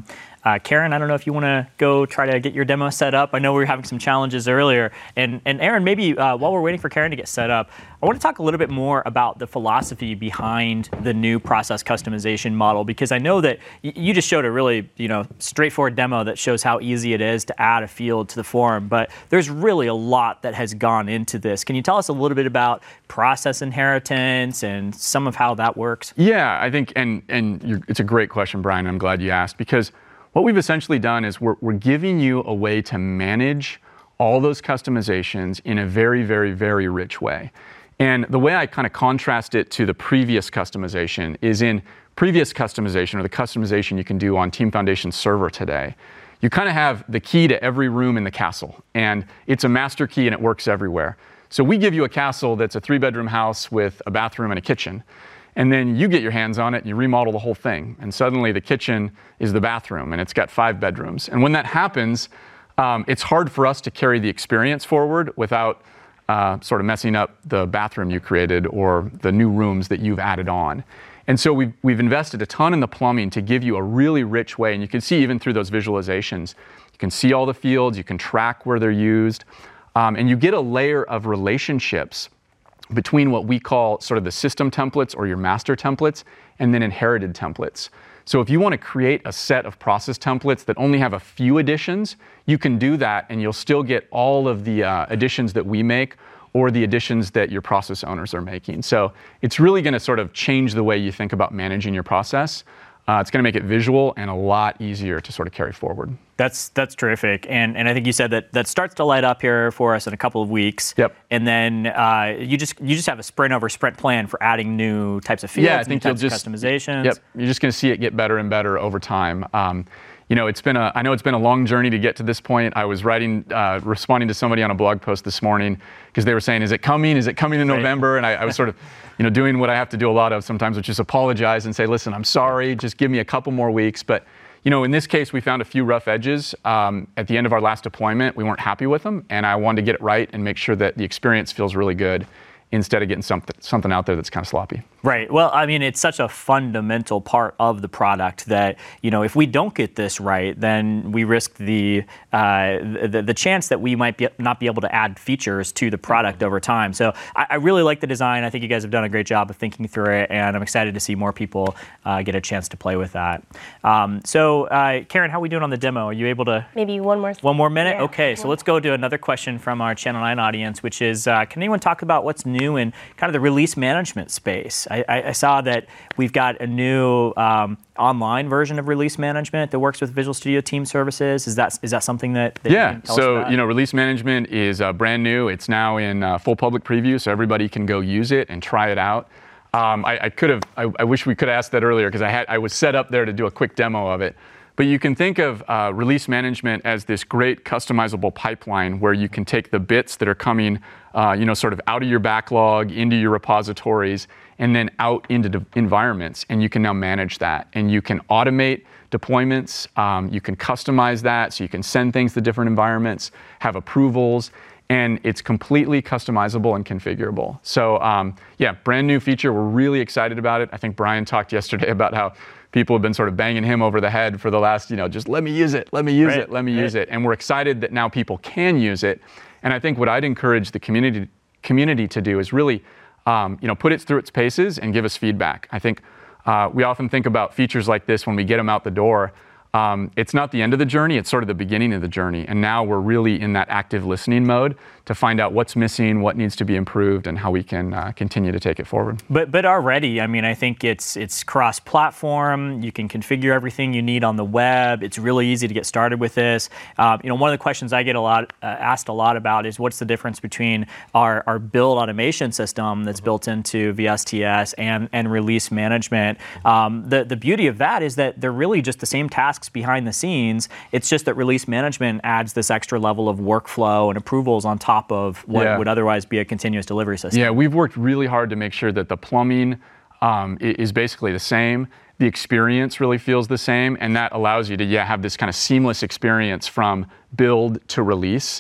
Uh, Karen, I don't know if you want to go try to get your demo set up. I know we were having some challenges earlier. And, and Aaron, maybe uh, while we're waiting for Karen to get set up, I want to talk a little bit more about the philosophy behind the new process customization model, because I know that y- you just showed a really, you know, straightforward demo that shows how easy it is to add a field to the form, but there's really a lot that has gone into this. Can you tell us a little bit about process inheritance and some of how that works? Yeah, I think, and and you're, it's a great question, Brian. I'm glad you asked, because what we've essentially done is we're, we're giving you a way to manage all those customizations in a very, very, very rich way. And the way I kind of contrast it to the previous customization is in previous customization, or the customization you can do on Team Foundation Server today, you kind of have the key to every room in the castle, and it's a master key and it works everywhere. So we give you a castle that's a three bedroom house with a bathroom and a kitchen, and then you get your hands on it and you remodel the whole thing, and suddenly the kitchen is the bathroom and it's got five bedrooms. And when that happens, um, it's hard for us to carry the experience forward without uh, sort of messing up the bathroom you created or the new rooms that you've added on. And so we've, we've invested a ton in the plumbing to give you a really rich way, and you can see even through those visualizations, you can see all the fields, you can track where they're used, um, and you get a layer of relationships between what we call sort of the system templates or your master templates and then inherited templates. So if you want to create a set of process templates that only have a few additions, you can do that and you'll still get all of the uh, additions that we make or the additions that your process owners are making. So it's really going to sort of change the way you think about managing your process. Uh, it's going to make it visual and a lot easier to sort of carry forward. That's that's terrific, and and I think you said that that starts to light up here for us in a couple of weeks. Yep. And then uh, you just you just have a sprint over sprint plan for adding new types of fields, yeah, I think new types you'll just, of customizations. Yep. You're just going to see it get better and better over time. Um, you know, it's been a I know it's been a long journey to get to this point. I was writing, uh, responding to somebody on a blog post this morning because they were saying, "Is it coming? Is it coming in November?" And I, I was sort of, you know, doing what I have to do a lot of sometimes, which is apologize and say, "Listen, I'm sorry. Just give me a couple more weeks." But you know, in this case, we found a few rough edges um, at the end of our last deployment. We weren't happy with them, and I wanted to get it right and make sure that the experience feels really good instead of getting something something out there that's kind of sloppy. Right. Well, I mean, it's such a fundamental part of the product that, you know, if we don't get this right, then we risk the uh, the, the chance that we might be, not be able to add features to the product over time. So I, I really like the design. I think you guys have done a great job of thinking through it, and I'm excited to see more people uh, get a chance to play with that. Um, so, uh, Karen, how are we doing on the demo? Are you able to? Maybe one more. One more minute? Yeah. Okay, so let's go to another question from our Channel nine audience, which is, uh, can anyone talk about what's new in kind of the release management space? I, I, I saw that we've got a new um, online version of release management that works with Visual Studio Team Services. Is that is that something that, that yeah, you can tell so us about? You know, release management is uh, brand new. It's now in uh, full public preview, so everybody can go use it and try it out. Um, I, I could have. I, I wish we could have asked that earlier because I had. I was set up there to do a quick demo of it. But you can think of uh, release management as this great customizable pipeline where you can take the bits that are coming, uh, you know, sort of out of your backlog into your repositories and then out into de- environments, and you can now manage that. And you can automate deployments. Um, you can customize that, so you can send things to different environments, have approvals, and it's completely customizable and configurable. So um, yeah, brand new feature. We're really excited about it. I think Brian talked yesterday about how people have been sort of banging him over the head for the last, you know, just let me use it, let me use right, it, let me right. use it. And we're excited that now people can use it. And I think what I'd encourage the community community to do is really, um, you know, put it through its paces and give us feedback. I think uh, we often think about features like this when we get them out the door. Um, it's not the end of the journey, it's sort of the beginning of the journey. And now we're really in that active listening mode to find out what's missing, what needs to be improved, and how we can uh, continue to take it forward. But but already, I mean, I think it's it's cross-platform. You can configure everything you need on the web. It's really easy to get started with this. Um, you know, one of the questions I get a lot uh, asked a lot about is what's the difference between our, our build automation system that's built into V S T S and and release management. Um, the the beauty of that is that they're really just the same tasks behind the scenes. It's just that release management adds this extra level of workflow and approvals on top of what Yeah. would otherwise be a continuous delivery system. Yeah, we've worked really hard to make sure that the plumbing um, i- is basically the same. The experience really feels the same, and that allows you to yeah have this kind of seamless experience from build to release.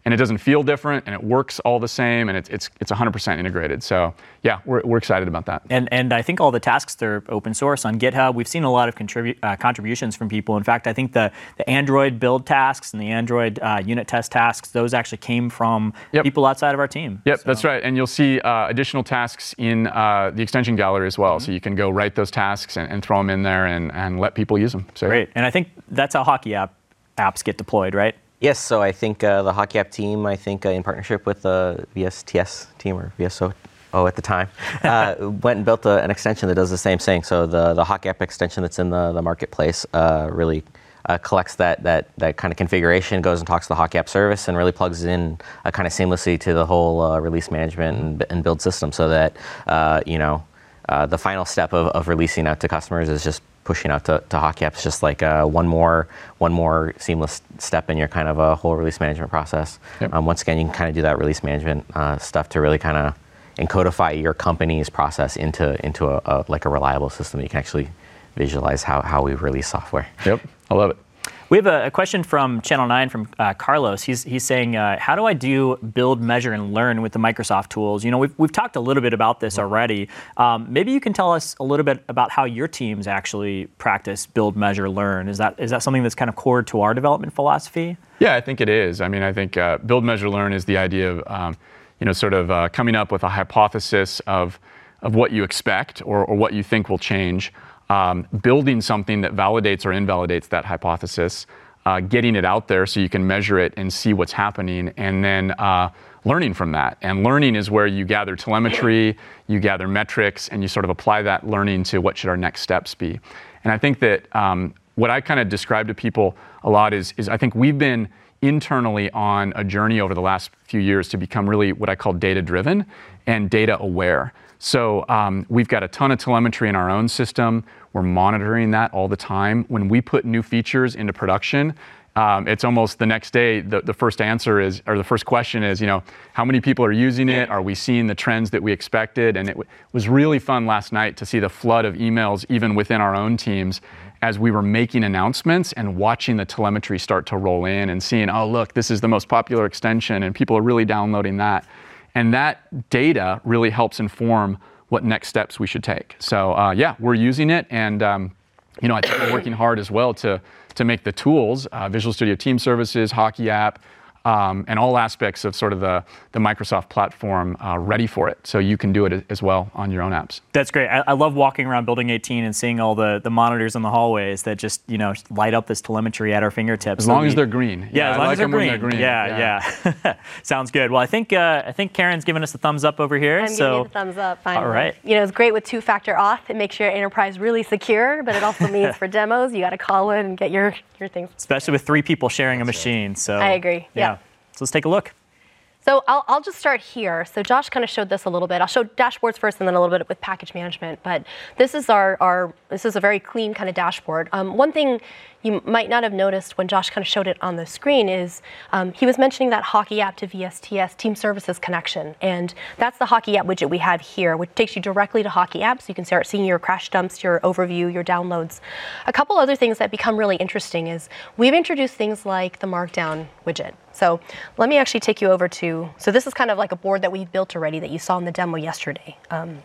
and it doesn't feel different, and it works all the same, and it's it's it's one hundred percent integrated. So yeah, we're we're excited about that. And and I think all the tasks, they're open source on GitHub. We've seen a lot of contribu- uh, contributions from people. In fact, I think the the Android build tasks and the Android uh, unit test tasks, those actually came from Yep. people outside of our team. Yep, So- that's right. And you'll see uh, additional tasks in uh, the extension gallery as well. Mm-hmm. So you can go write those tasks and, and throw them in there and, and let people use them. So Great. And I think that's how Hockey app apps get deployed, right? Yes, so I think uh, the Hockey App team, I think uh, in partnership with the V S T S team, or V S O oh, at the time, uh, went and built a, an extension that does the same thing. So the, the Hockey App extension that's in the, the marketplace uh, really uh, collects that, that, that kind of configuration, goes and talks to the Hockey App service, and really plugs in uh, kind of seamlessly to the whole uh, release management and, and build system, so that, uh, you know, uh, the final step of, of releasing out to customers is just pushing out to, to Hockey Apps, just like uh, one more one more seamless step in your kind of a whole release management process. Yep. Um, once again, you can kind of do that release management uh, stuff to really kind of encodify your company's process into into a, a like a reliable system that you can actually visualize how, how we release software. Yep, I love it. We have a, a question from Channel nine from uh, Carlos. He's he's saying, uh, how do I do build, measure, and learn with the Microsoft tools? You know, we've we've talked a little bit about this already. Um, maybe you can tell us a little bit about how your teams actually practice build, measure, learn. Is that is that something that's kind of core to our development philosophy? Yeah, I think it is. I mean, I think uh, build, measure, learn is the idea of, um, you know, sort of uh, coming up with a hypothesis of of what you expect or, or what you think will change. Um, building something that validates or invalidates that hypothesis, uh, getting it out there so you can measure it and see what's happening, and then uh, learning from that. And learning is where you gather telemetry, you gather metrics, and you sort of apply that learning to what should our next steps be. And I think that um, what I kind of describe to people a lot is, is I think we've been internally on a journey over the last few years to become really what I call data-driven and data-aware. So um, we've got a ton of telemetry in our own system. We're monitoring that all the time. When we put new features into production, um, it's almost the next day, the, the first answer is, or the first question is, you know, how many people are using it? Are we seeing the trends that we expected? And it w- was really fun last night to see the flood of emails, even within our own teams, as we were making announcements and watching the telemetry start to roll in and seeing, oh, look, this is the most popular extension, and people are really downloading that. And that data really helps inform what next steps we should take. So uh, yeah, we're using it, and um, you know, I think we're working hard as well to to make the tools, uh, Visual Studio Team Services, Hockey App, um, and all aspects of sort of the, the Microsoft platform uh, ready for it, so you can do it as well on your own apps. That's great. I, I love walking around Building eighteen and seeing all the, the monitors in the hallways that just, you know, light up this telemetry at our fingertips. As long we, as they're green. Yeah, yeah as long I as like they're, them when green. they're green. Yeah, yeah. yeah. Sounds good. Well, I think uh, I think Karen's giving us a thumbs up over here. I'm so, giving you the thumbs up, finally. All right. You know, it's great with two-factor auth. It makes your enterprise really secure, but it also means for demos, you got to call in and get your, your things. Especially with three people sharing a machine. So I agree. Yeah. Yeah. So let's take a look. So I'll, I'll just start here. So Josh kind of showed this a little bit. I'll show dashboards first and then a little bit with package management. But this is our, our this is a very clean kind of dashboard. Um, one thing you might not have noticed when Josh kind of showed it on the screen is um, he was mentioning that Hockey App to V S T S Team Services connection. And that's the Hockey App widget we have here, which takes you directly to Hockey App, so you can start seeing your crash dumps, your overview, your downloads. A couple other things that become really interesting is we've introduced things like the Markdown widget. So let me actually take you over to, so this is kind of like a board that we've built already that you saw in the demo yesterday. Um,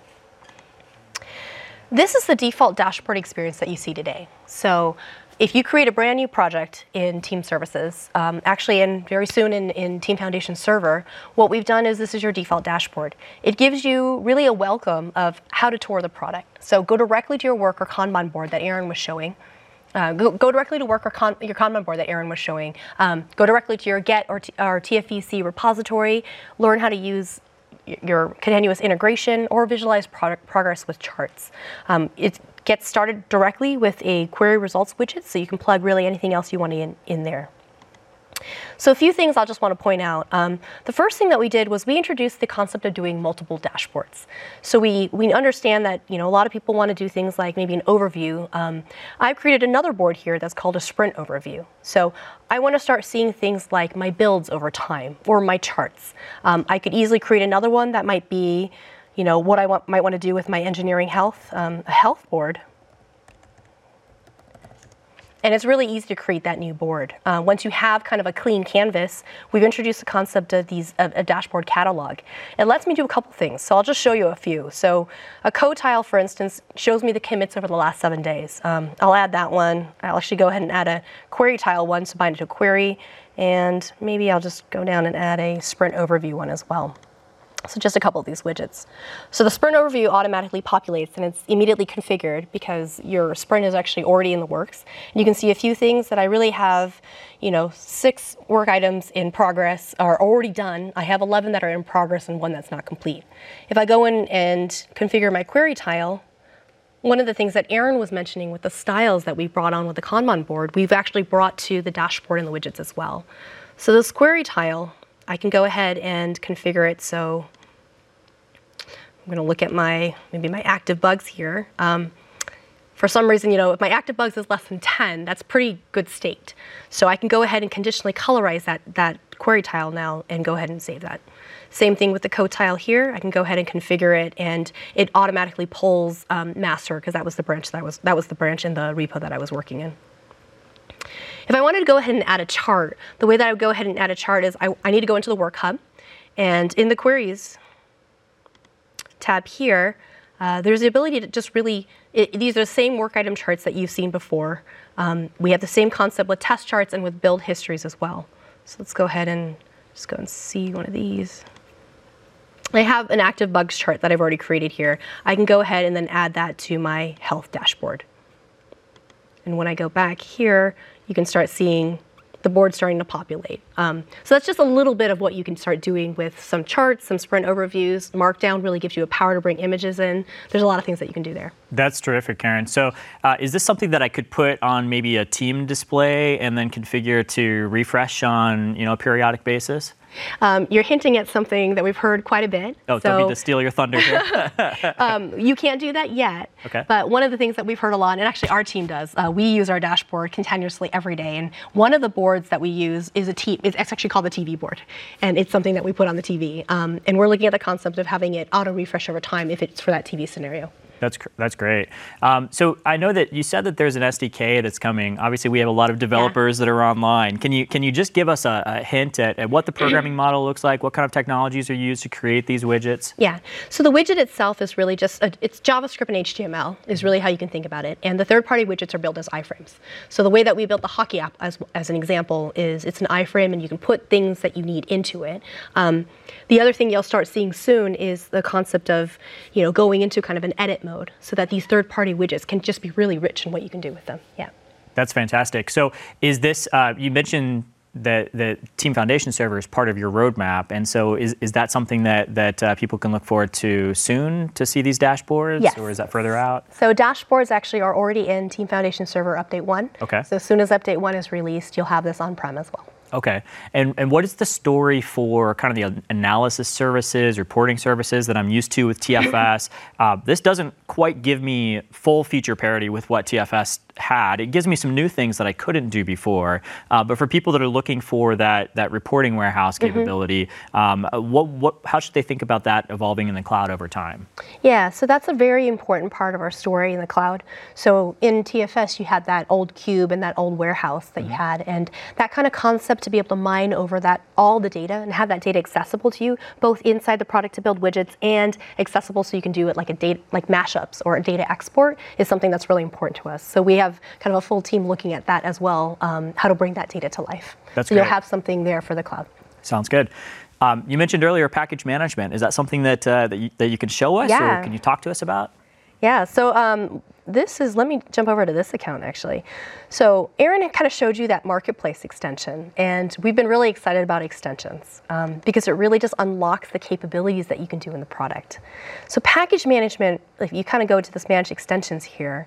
this is the default dashboard experience that you see today. So if you create a brand new project in Team Services, um, actually and very soon in, in Team Foundation Server, what we've done is this is your default dashboard. It gives you really a welcome of how to tour the product. So go directly to your work or Kanban board that Aaron was showing. Uh, go, go directly to work or con, your Kanban board that Aaron was showing. Um, go directly to your Get or, t, or T F V C repository. Learn how to use your continuous integration or visualize product progress with charts. Um, it gets started directly with a query results widget, so you can plug really anything else you want in, in there. So a few things I'll just want to point out. Um, the first thing that we did was we introduced the concept of doing multiple dashboards. So we, we understand that, you know, a lot of people want to do things like maybe an overview. Um, I've created another board here that's called a sprint overview. So I want to start seeing things like my builds over time or my charts. Um, I could easily create another one that might be, you know, what I want, might want to do with my engineering health, um, a health board. and it's really easy to create that new board. Uh, once you have kind of a clean canvas, we've introduced the concept of these of a dashboard catalog. It lets me do a couple things, so I'll just show you a few. So a code tile, for instance, shows me the commits over the last seven days. Um, I'll add that one. I'll actually go ahead and add a query tile one to bind it to a query, and maybe I'll just go down and add a sprint overview one as well. So just a couple of these widgets. So the sprint overview automatically populates, and it's immediately configured because your sprint is actually already in the works. And you can see a few things that I really have, you know, six work items in progress are already done. I have eleven that are in progress and one that's not complete. If I go in and configure my query tile, one of the things that Aaron was mentioning with the styles that we brought on with the Kanban board, we've actually brought to the dashboard and the widgets as well. So this query tile, I can go ahead and configure it. So I'm going to look at my, maybe my active bugs here. Um, for some reason, you know, if my active bugs is less than ten, that's pretty good state. So I can go ahead and conditionally colorize that, that query tile now and go ahead and save that. Same thing with the code tile here. I can go ahead and configure it, and it automatically pulls um, master, because that was the branch that was that was the branch in the repo that I was working in. If I wanted to go ahead and add a chart, the way that I would go ahead and add a chart is I, I need to go into the work hub, and in the queries tab here, uh, there's the ability to just really, it, these are the same work item charts that you've seen before. Um, we have the same concept with test charts and with build histories as well. So let's go ahead and just go and see one of these. I have an active bugs chart that I've already created here. I can go ahead and then add that to my health dashboard. And when I go back here, you can start seeing the board starting to populate. Um, so that's just a little bit of what you can start doing with some charts, some sprint overviews. Markdown really gives you a power to bring images in. There's a lot of things that you can do there. That's terrific, Karen. So uh, is this something that I could put on maybe a team display and then configure to refresh on, you know, a periodic basis? Um, you're hinting at something that we've heard quite a bit. Oh, so, don't mean to steal your thunder here. um, you can't do that yet. Okay. But one of the things that we've heard a lot, and actually our team does, uh, we use our dashboard continuously every day. And one of the boards that we use is a t- it's actually called the T V board. And it's something that we put on the T V. Um, and we're looking at the concept of having it auto refresh over time if it's for that T V scenario. That's that's great. Um, so I know that you said that there's an S D K that's coming. Obviously, we have a lot of developers yeah. that are online. Can you can you just give us a, a hint at, at what the programming model looks like? What kind of technologies are used to create these widgets? Yeah. So the widget itself is really just a, it's JavaScript and H T M L is really how you can think about it. And the third-party widgets are built as iframes. So the way that we built the hockey app, as as an example, is it's an iframe, and you can put things that you need into it. Um, the other thing you'll start seeing soon is the concept of, you know, going into kind of an edit mode, so that these third-party widgets can just be really rich in what you can do with them. Yeah. That's fantastic. So is this, uh, you mentioned that the Team Foundation server is part of your roadmap, and so is, is that something that, that uh, people can look forward to soon to see these dashboards? Yes. Or is that further out? So dashboards actually are already in Team Foundation server update one. Okay. So as soon as update one is released, you'll have this on-prem as well. Okay. And and what is the story for kind of the analysis services, reporting services that I'm used to with T F S? uh, this doesn't quite give me full feature parity with what T F S had. It gives me some new things that I couldn't do before. Uh, but for people that are looking for that that reporting warehouse capability, mm-hmm. um, what what how should they think about that evolving in the cloud over time? Yeah, so that's a very important part of our story in the cloud. So in T F S, you had that old cube and that old warehouse that mm-hmm. you had, and that kind of concept to be able to mine over that all the data and have that data accessible to you, both inside the product to build widgets and accessible so you can do it like a data like mashups or a data export is something that's really important to us. So we have kind of a full team looking at that as well, um, how to bring that data to life. That's so great. You'll have something there for the cloud. Sounds good. Um, you mentioned earlier package management. Is that something that uh, that, you, that you can show us, yeah. or can you talk to us about? Yeah, so um, this is, let me jump over to this account actually. So Aaron kind of showed you that marketplace extension, and we've been really excited about extensions um, because it really just unlocks the capabilities that you can do in the product. So package management, if you kind of go to this manage extensions here,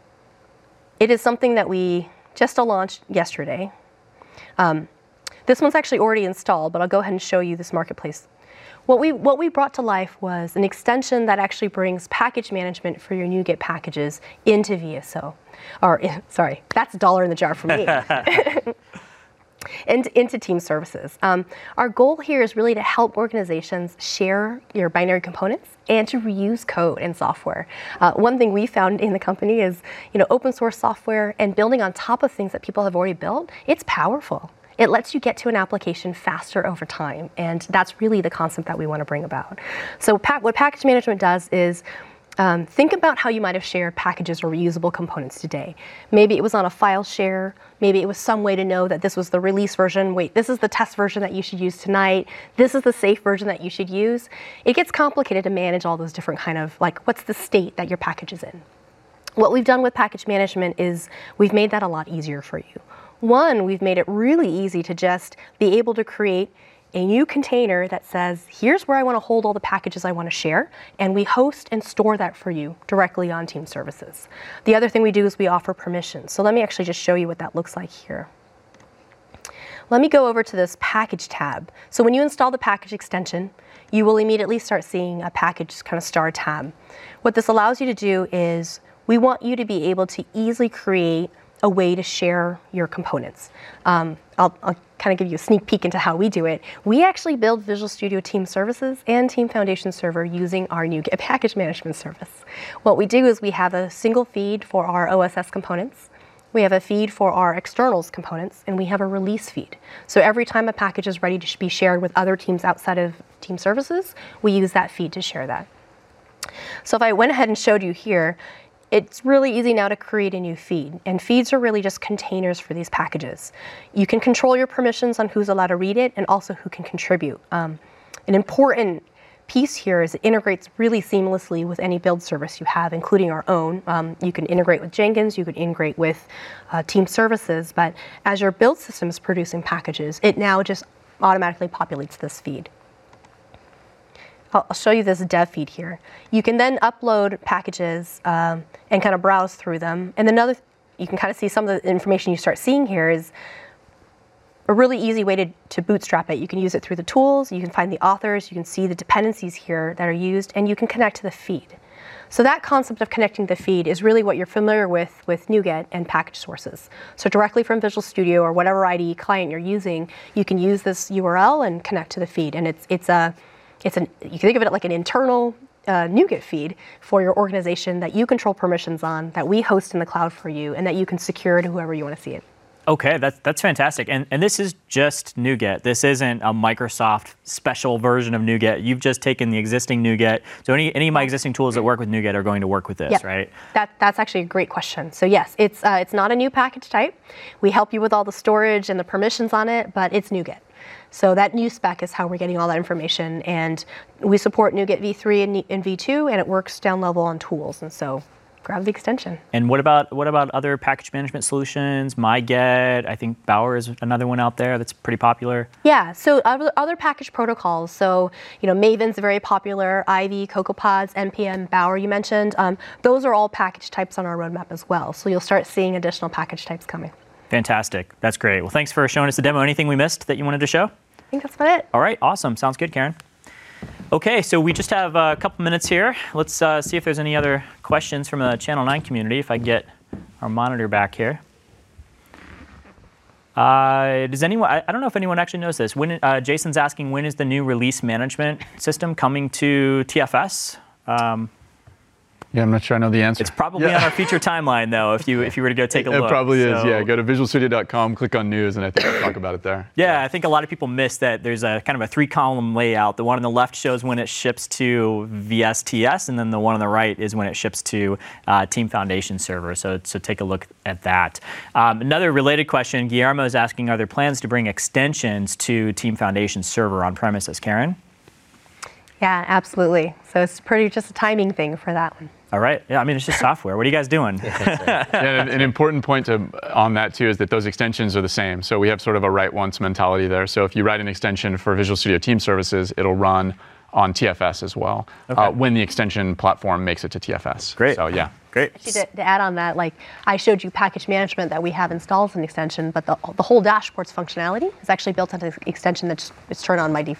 it is something that we just launched yesterday. Um, this one's actually already installed, but I'll go ahead and show you this marketplace. What we what we brought to life was an extension that actually brings package management for your NuGet packages into V S O. Or sorry, that's a dollar in the jar for me. into, into team services. Um, our goal here is really to help organizations share your binary components and to reuse code and software. Uh, one thing we found in the company is, you know, open source software and building on top of things that people have already built, it's powerful. It lets you get to an application faster over time, and that's really the concept that we want to bring about. So pa- what package management does is Um, think about how you might have shared packages or reusable components today. Maybe it was on a file share. Maybe it was some way to know that this was the release version. Wait, this is the test version that you should use tonight. This is the safe version that you should use. It gets complicated to manage all those different kind of, like, what's the state that your package is in? What we've done with package management is we've made that a lot easier for you. One, we've made it really easy to just be able to create a new container that says, here's where I want to hold all the packages I want to share, and we host and store that for you directly on Team Services. The other thing we do is we offer permissions. So let me actually just show you what that looks like here. Let me go over to this package tab. So when you install the package extension, you will immediately start seeing a package kind of star tab. What this allows you to do is we want you to be able to easily create a way to share your components. Um, I'll, I'll kind of give you a sneak peek into how we do it. We actually build Visual Studio Team Services and Team Foundation Server using our NuGet package management service. What we do is we have a single feed for our O S S components, we have a feed for our externals components, and we have a release feed. So every time a package is ready to be shared with other teams outside of Team Services, we use that feed to share that. So if I went ahead and showed you here, it's really easy now to create a new feed, and feeds are really just containers for these packages. You can control your permissions on who's allowed to read it and also who can contribute. Um, an important piece here is it integrates really seamlessly with any build service you have, including our own. Um, you can integrate with Jenkins, you can integrate with uh, Team Services, but as your build system is producing packages, it now just automatically populates this feed. I'll show you this dev feed here. You can then upload packages um, and kind of browse through them. And another, you can kind of see some of the information you start seeing here is a really easy way to, to bootstrap it. You can use it through the tools, you can find the authors, you can see the dependencies here that are used, and you can connect to the feed. So that concept of connecting the feed is really what you're familiar with with NuGet and package sources. So directly from Visual Studio or whatever I D E client you're using, you can use this U R L and connect to the feed. And it's, it's a It's an, you can think of it like an internal uh, NuGet feed for your organization that you control permissions on, that we host in the cloud for you, and that you can secure to whoever you want to see it. Okay, that's that's fantastic. And and this is just NuGet. This isn't a Microsoft special version of NuGet. You've just taken the existing NuGet. So any any of my existing tools that work with NuGet are going to work with this, yep. right? That that's actually a great question. So yes, it's uh, it's not a new package type. We help you with all the storage and the permissions on it, but it's NuGet. So that new spec is how we're getting all that information, and we support NuGet v three and, and v two, and it works down level on tools. And so, grab the extension. And what about what about other package management solutions? MyGet, I think Bower is another one out there that's pretty popular. Yeah. So other, other package protocols. So you know, Maven's very popular. Ivy, CocoaPods, N P M, Bower you mentioned. Um, those are all package types on our roadmap as well. So you'll start seeing additional package types coming. Fantastic. That's great. Well, thanks for showing us the demo. Anything we missed that you wanted to show? I think that's about it. All right. Awesome. Sounds good, Karen. Okay, so we just have a couple minutes here. Let's uh, see if there's any other questions from the Channel nine community, if I can get our monitor back here. Uh, does anyone, I, I don't know if anyone actually knows this. When, uh, Jason's asking, when is the new release management system coming to T F S? Um, Yeah, I'm not sure I know the answer. It's probably yeah. on our feature timeline, though, if you if you were to go take a it look. It probably so, is, yeah. Go to visual studio dot com, click on news, and I think we'll talk about it there. Yeah, I think a lot of people miss that there's a kind of a three-column layout. The one on the left shows when it ships to V S T S, and then the one on the right is when it ships to uh, Team Foundation Server. So, so take a look at that. Um, another related question, Guillermo is asking, are there plans to bring extensions to Team Foundation Server on premises? Karen? Yeah, absolutely. So it's pretty just a timing thing for that one. All right. Yeah, I mean, it's just software. What are you guys doing? yeah, an, an important point to, on that, too, is that those extensions are the same. So we have sort of a write once mentality there. So if you write an extension for Visual Studio Team Services, it'll run on T F S as well okay. uh, when the extension platform makes it to T F S. Great. So, yeah. Great. Actually, to, to add on that, like I showed you package management that we have installed as an extension, but the, the whole dashboard's functionality is actually built into an extension that's it's turned on by default.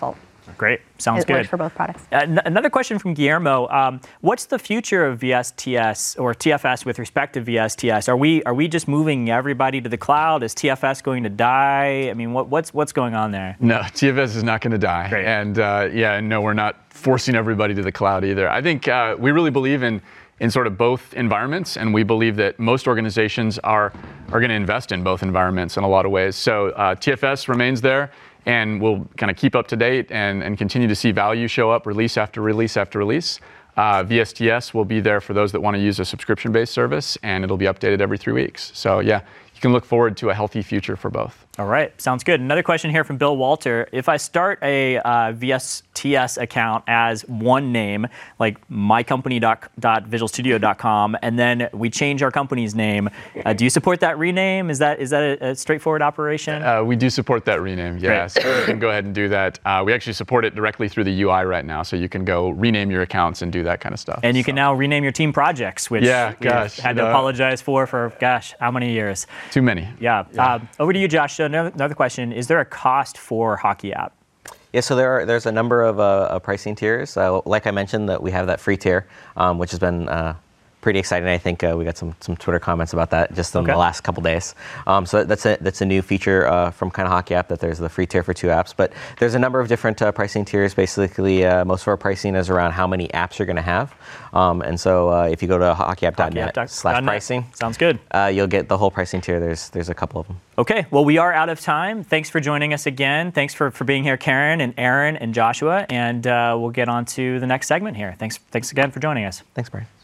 Great. Sounds it good. works for both products. Uh, n- another question from Guillermo. Um, what's the future of V S T S or T F S with respect to V S T S? Are we are we just moving everybody to the cloud? Is T F S going to die? I mean, what, what's what's going on there? No, T F S is not going to die. Great. And uh, yeah, no, we're not forcing everybody to the cloud either. I think uh, we really believe in in sort of both environments, and we believe that most organizations are are going to invest in both environments in a lot of ways. So uh, T F S remains there, and we'll kind of keep up to date and, and continue to see value show up release after release after release. Uh, V S T S will be there for those that want to use a subscription-based service, and it'll be updated every three weeks. So yeah, you can look forward to a healthy future for both. All right, sounds good. Another question here from Bill Walter. If I start a uh, V S T S account as one name, like my company dot visual studio dot com, and then we change our company's name, uh, do you support that rename? Is that is that a, a straightforward operation? Uh, we do support that rename, yes. So you can go ahead and do that. Uh, we actually support it directly through the U I right now, so you can go rename your accounts and do that kind of stuff. And you so. can now rename your team projects, which yeah, we've gosh, had you to know, apologize for for, gosh, how many years? Too many. Yeah. yeah. Uh, over to you, Josh. So another, another question. Is there a cost for Hockey App? Yeah, so there are, there's a number of uh, pricing tiers. Uh, like I mentioned, that we have that free tier, um, which has been uh, pretty exciting. I think uh, we got some some Twitter comments about that just in okay. the last couple days. Um, so that's a that's a new feature uh, from Kind of Hockey App, that there's the free tier for two apps. But there's a number of different uh, pricing tiers. Basically, uh, most of our pricing is around how many apps you're going to have. Um, and so uh, if you go to hockey app dot net slash pricing, sounds good. Uh, you'll get the whole pricing tier. There's there's a couple of them. Okay, well, we are out of time. Thanks for joining us again. Thanks for, for being here, Karen and Aaron and Joshua. And uh, we'll get on to the next segment here. Thanks, thanks again for joining us. Thanks, Brian.